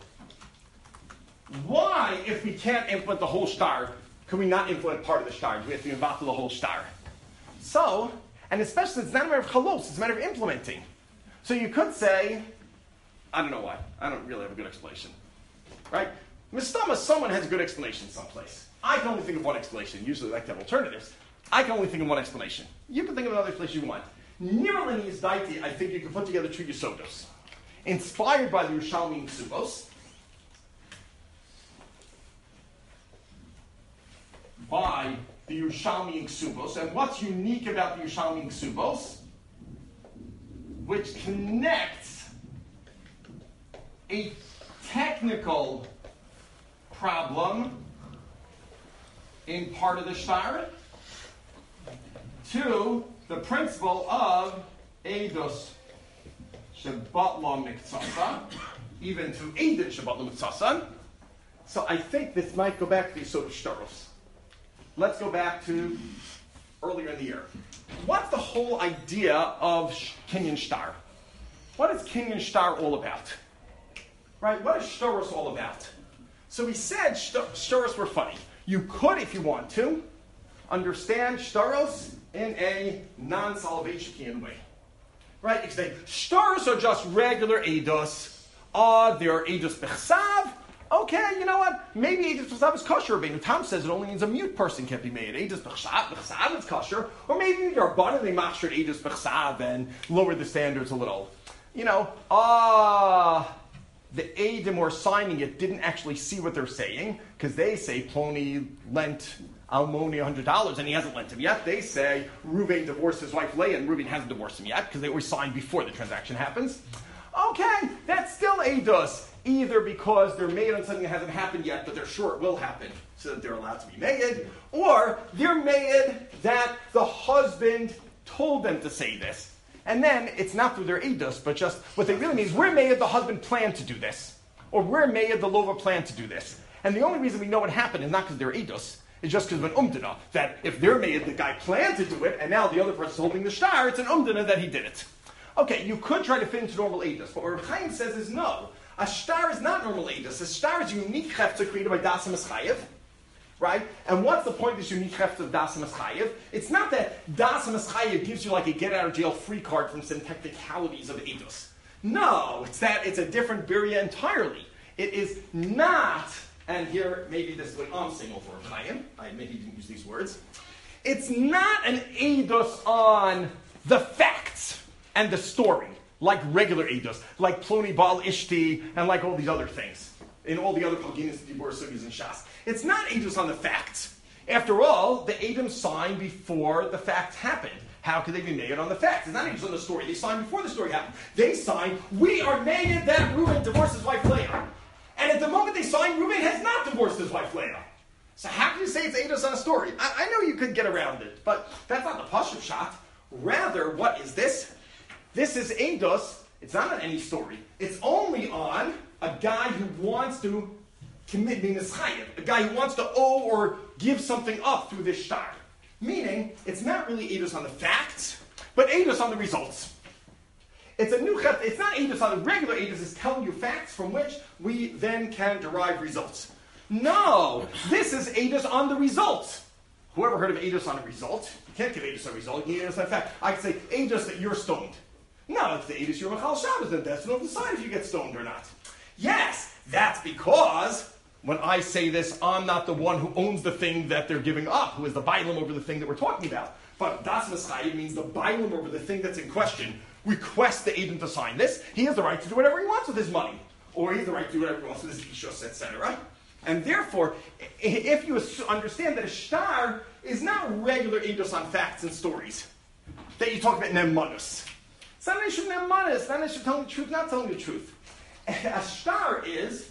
Why, if we can't implement the whole star, can we not implement part of the star? Do we have to involve the whole star? So, and especially it's not a matter of chalos, it's a matter of implementing. So you could say, I don't know why. I don't really have a good explanation. Right? Mistama, someone has a good explanation someplace. I can only think of one explanation. Usually I like to have alternatives. I can only think of one explanation. You can think of another explanation you want. Nirlani is daiti, I think you can put together two Yesodos. Inspired by the Yerushalmi Ksubos, by the Yerushalmi Ksubos. And what's unique about the Yerushalmi Ksubos? Which connects a technical problem in part of the shtar to the principle of Eidos Shabbat Lo Miktsasa, even to Eidos Shabbat Lo Miktsasa. So I think this might go back to the Yesod of Shtaros. Let's go back to earlier in the year. What's the whole idea of Kinyan Shtar? What is Kinyan Shtar all about? Right? What is Shtaros all about? So we said Shtaros were funny. You could, if you want to, understand Shtaros in a non-Soloveitchian way. Right? You say, Shtaros are just regular Eidos. Uh, they're Eidos Bechsav. Okay, you know what? Maybe Eidos Bechsav is kosher. Rabbeinu Tam says it only means a mute person can't be made. Eidos Bechsav is kosher. Or maybe you're abundantly mastered Eidos Bechsav and lower the standards a little. You know, ah... Uh, the Eidim who are signing it didn't actually see what they're saying, because they say Ploni lent Almoni one hundred dollars and he hasn't lent him yet. They say Reuven divorced his wife Leah and Reuven hasn't divorced him yet, because they always sign before the transaction happens. Okay, that's still Eidos, either because they're made on something that hasn't happened yet, but they're sure it will happen, so that they're allowed to be made, or they're made that the husband told them to say this. And then it's not through their Eidos, but just what they really mean is we're made the husband planned to do this, or we're made the Lova planned to do this. And the only reason we know what happened is not because they're Eidos, it's just because of an umdana, that if they're made, the guy planned to do it, and now the other person's holding the shtar, it's an umdana that he did it. Okay, you could try to fit into normal Eidos, but what Reb Chaim says is no. A shtar is not normal Eidos. A shtar is unique hefza created by Dasim Eschayev, right? And what's the point of this unique hefza of Dasim Eschayev? It's not that Dasim Eschayev gives you like a get-out-of-jail-free card from some technicalities of Eidos. No, it's that it's a different birya entirely. It is not, and here maybe this is what I'm saying over Reb Chaim. I admit he didn't use these words. It's not an Eidos on the facts and the story, like regular Eidos, like Ploni Baal Ishti, and like all these other things, in all the other Paginis, Dibur, Sugis, and Shas. It's not Eidos on the facts. After all, the Eidim signed before the facts happened. How could they be made on the facts? It's not Eidos on the story. They signed before the story happened. They signed, we are made that Reuben divorced his wife Leah. And at the moment they signed, Reuben has not divorced his wife Leah. So how can you say it's Eidos on a story? I, I know you could get around it, but that's not the Pashup shot. Rather, what is this? This is Eidos. It's not on any story. It's only on a guy who wants to commit Minischayev, a guy who wants to owe or give something up through this shtar. Meaning, it's not really Eidos on the facts, but Eidos on the results. It's a new chet. It's not Eidos on the regular Eidos. It's telling you facts from which we then can derive results. No, this is Eidos on the results. Whoever heard of Eidos on a result? You can't give Eidos on a result. You need Eidos on a fact. I could say Eidos that you're stoned. No, it's the Eidos you're Machal Shabbos, and that's not decide if you get stoned or not. Yes, that's because when I say this, I'm not the one who owns the thing that they're giving up, who is the Bailam over the thing that we're talking about. But Das Mischayim means the Bailam over the thing that's in question requests the Eidim to sign this. He has the right to do whatever he wants with his money. Or he has the right to do whatever he wants with his Ishos, et cetera. And therefore, if you understand that a shtar is not regular Eidos on facts and stories, that you talk about Nemanus. It's not an issue of Nemanus, it's not an issue of telling the truth, not telling the truth. A shtar is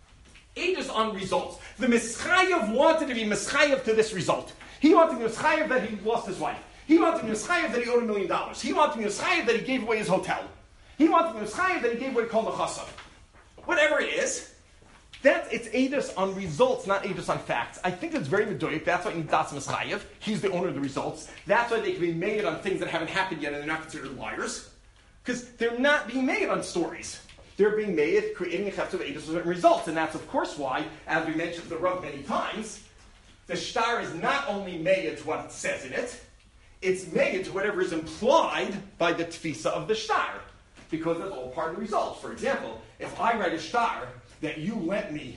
Eidos on results. The Mischayev wanted to be Mischayev to this result. He wanted to be Mischayev that he lost his wife. He wanted to be Mischayev that he owed a million dollars. He wanted to be Mischayev that he gave away his hotel. He wanted to be Mischayev that he gave away Kol Nechasa. Whatever it is, that's, it's Eidos on results, not Eidos on facts. I think it's very medoik. That's why you need Das Mischayev. He's the owner of the results. That's why they can be made on things that haven't happened yet and they're not considered liars. Because they're not being made on stories. They're being made, creating a chefs of Eidos with results. And that's, of course, why, as we mentioned the Rav many times, the shtar is not only made to what it says in it, it's made to whatever is implied by the tfisa of the shtar. Because that's all part of the result. For example, if I write a shtar that you lent me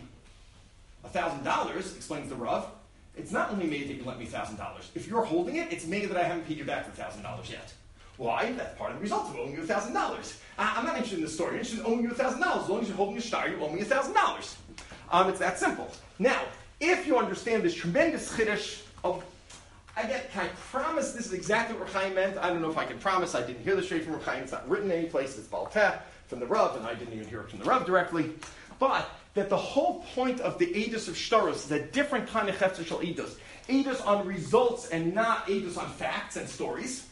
one thousand dollars, explains the Rav, it's not only made that you lent me one thousand dollars. If you're holding it, it's made that I haven't paid you back the one thousand dollars yet. Why? That's part of the result of owing you one thousand dollars. I'm not interested in the story. I'm interested in owing you one thousand dollars. As long as you're holding a shtar, you owe me one thousand dollars. Um, it's that simple. Now, if you understand this tremendous chiddush of, again, can I promise this is exactly what Reb Chaim meant? I don't know if I can promise. I didn't hear this straight from Reb Chaim. It's not written any place. It's Baal Peh from the Rav, and I didn't even hear it from the Rav directly. But that the whole point of the Eidos of Shtaros is a different kind of Chefzer Shel Eidos. Eidos on results and not Eidos on facts and stories.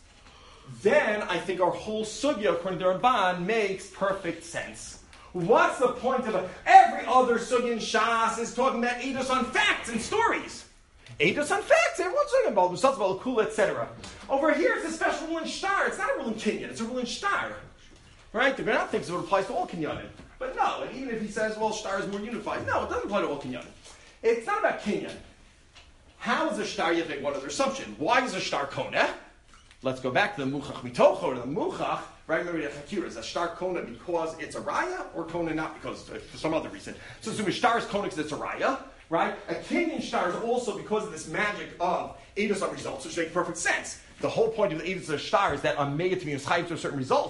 Then I think our whole sugya, according to Ramban, makes perfect sense. What's the point of a, every other sugya in Shas is talking about Eidos on facts and stories? Eidos on facts, everyone's talking about results, about Kula, et cetera. Over here, it's a special rule in Shtar. It's not a rule in Kinyan, it's a rule in Shtar. Right? The Granat thinks it applies to all Kinyanim. But no, and even if he says, well, Shtar is more unified, no, it doesn't apply to all Kinyanim. It's not about Kinyan. How is a Shtar Yevig? What is their assumption? Why is a Shtar Koneh? Let's go back to the Muchach Mitocho, to the Muchach, right? Remember the Chakira, is a Shtar Koneh because it's a Raya, or Koneh not because, for some other reason? So assume a Shtar is Koneh because it's a Raya, right? A Kinyan Shtar is also because of this magic of Eidos on results, which makes perfect sense. The whole point of the Eidos of Shtar is that I'm made to be Mischayev to a certain result.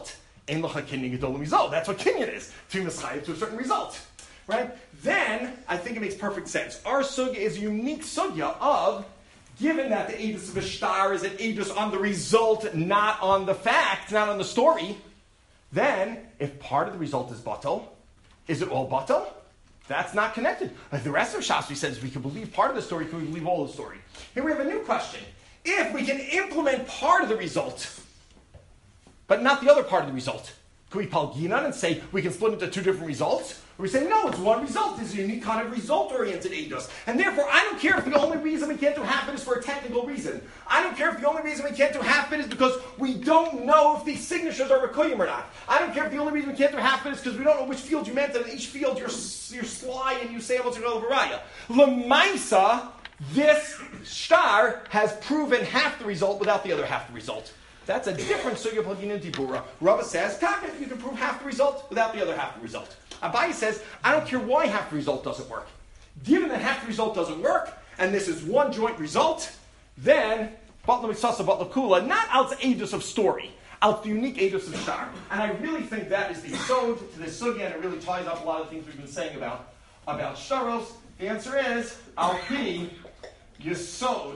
Ein Lacha Kinyan Gedol Mizol. That's what Kinyan is, to be Messiah to a certain result. Right? Then, I think it makes perfect sense. Our sugya is a unique sugya of, given that the Eidos of Ishtar is an Eidos on the result, not on the fact, not on the story, then, if part of the result is batal, is it all batal? That's not connected. Like the rest of Shas, we says we can believe part of the story, can we believe all the story? Here we have a new question. If we can implement part of the result, but not the other part of the result, can we palginan and say we can split into two different results? Or we say, no, it's one result. This is a unique kind of result-oriented eidos. And therefore, I don't care if the only reason we can't do half it is for a technical reason. I don't care if the only reason we can't do half it is because we don't know if these signatures are rekoyim or not. I don't care if the only reason we can't do half it is because we don't know which field you meant, and in each field you're, you're sly and you say what's going to varaya. Lemaisa, this star has proven half the result without the other half the result. That's a different sugya plugin in Dibura. Rava says, Taka, you can prove half the result without the other half the result. Abaye says, I don't care why half the result doesn't work. Given that half the result doesn't work, and this is one joint result, then, Batla Miksasa, Batla Kula, not out the Eidos of story, out the unique Eidos of Shtar. And I really think that is the Yisod to this sugya, and it really ties up a lot of things we've been saying about, about Shtaros. The answer is, Al Pi Yisod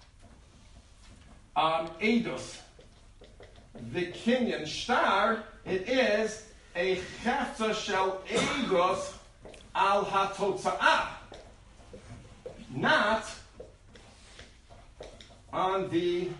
um, Eidos. The Kinyan Shtar, it is a Chetza Shel Eidos Al HaTotza'ah, not on the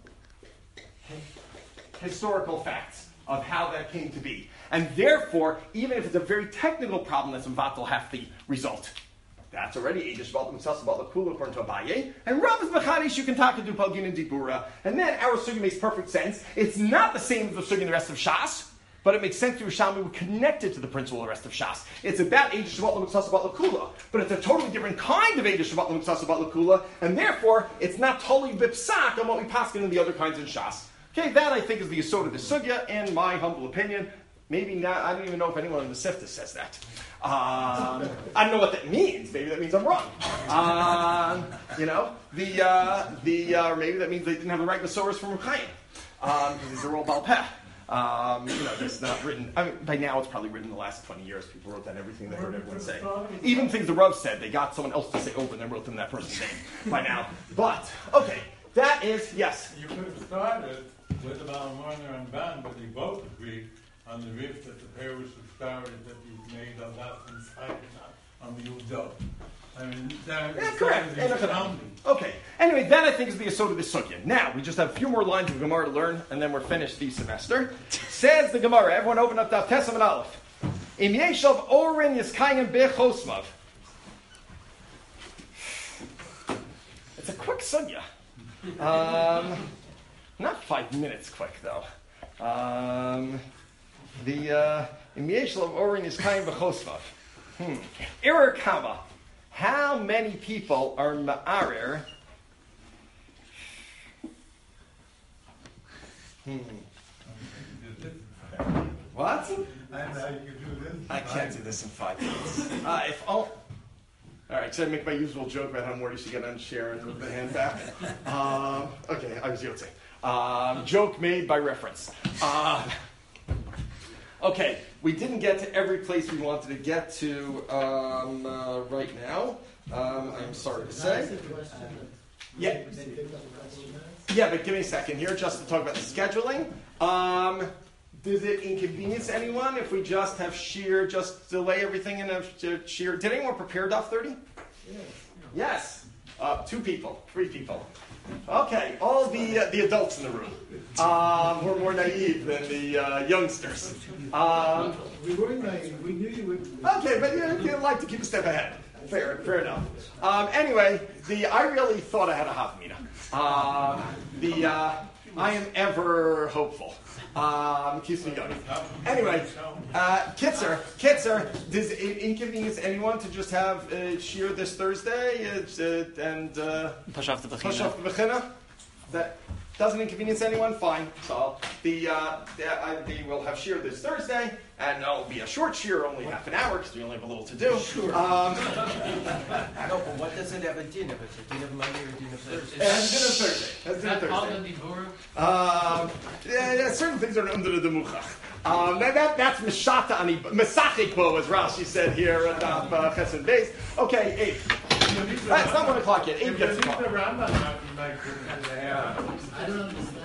historical facts of how that came to be. And therefore, even if it's a very technical problem that's Mvatal half the result, that's already Eidos Shabbat Mitzvah Shabbat Kula according to Abaye. And Rav is Mechadish, you can talk to Dupalgin and Dibura. And then our sugya makes perfect sense. It's not the same as the sugya in the rest of Shas, but it makes sense to Yerushalmi. We're connected to the principle of the rest of Shas. It's about Eidos Shabbat Mitzvah Shabbat Kula, but it's a totally different kind of Eidos Shabbat Mitzvah Shabbat Kula, and therefore it's not totally bipsak on what we pass in the other kinds in Shas. Okay, that I think is the yesod of the sugya, in my humble opinion. Maybe not, I don't even know if anyone in the Sifta says that. Um, I don't know what that means. Maybe that means I'm wrong. Um, you know, the uh, the uh, or maybe that means they didn't have the right Masoras from Ruchaim, um, because these are all Baal Peh. Um, you know, it's not written. I mean, by now it's probably written in the last twenty years. People wrote down everything they heard everyone say. Even things the Rav said, they got someone else to say over and then wrote them that person's name by now. But okay, that is yes. You could have started with the Baal Warner and Ban, but they both agreed on the riff that the parish of started that you made a lot inside and not on the Udo. I mean, that Yeah, is correct. that is And astounding. okay. Anyway, that I think is the yesod of the sugya. Now we just have a few more lines of Gemara to learn, and then we're finished the semester. Says the Gemara. Everyone, open up Daf Tesam and Aleph. Im yeshav orin yiskayim bechosmav. It's a quick sugya. Um, not five minutes quick though. Um, the Im yeshav orin yiskayim bechosmav. Hmm. Irer kama. How many people are ma'arer? Hmm. What? I know you could do this. I can't do this in five minutes. Uh, if all. All right, should I make my usual joke about how Morty should get on Sharon with the hand back? Um, okay, I was yotze. Um, joke made by reference. Uh, okay, we didn't get to every place we wanted to get to um, uh, right now. Um, I'm sorry to say. Yeah. Yeah, but give me a second here just to talk about the scheduling. Um, does it inconvenience anyone if we just have sheer, just delay everything and have sheer? Did anyone prepare Daf thirty? Yes. Yes. Uh, two people, three people. Okay, all the uh, the adults in the room. Um, we're more naive than the uh, youngsters. Um, We were naive, we knew you would. okay, but you, you like to keep a step ahead. Fair, fair enough. Um, anyway, the I really thought I had a Havmina. Um, the uh, I am ever hopeful. Um, keeps me going. Anyway, uh, Kitzer, Kitzer, does it inconvenience anyone to just have uh, shear this Thursday uh, uh, and uh, Push off the push bechina. off the bechina? That doesn't inconvenience anyone? Fine. So the, uh, the, I, the we'll have shear this Thursday. and no, it'll be a short shiur, only half an hour, because we only have a little to do. Sure. Um, No, but what does it have a din of? It's a din of Monday or a din of Thursday? and it's dinner Thursday. That's Is dinner that called Thursday. a diburim? Um, yeah, yeah, certain things are under the demuchach. Um, that, that, that's Mishata Ani, Mesachik Bo, as Rashi said here at uh, Chesed Beis. Okay, eight. Uh, it's not one o'clock yet. Eight If gets you leave caught. the Rambam out, you might put it in the half. I don't understand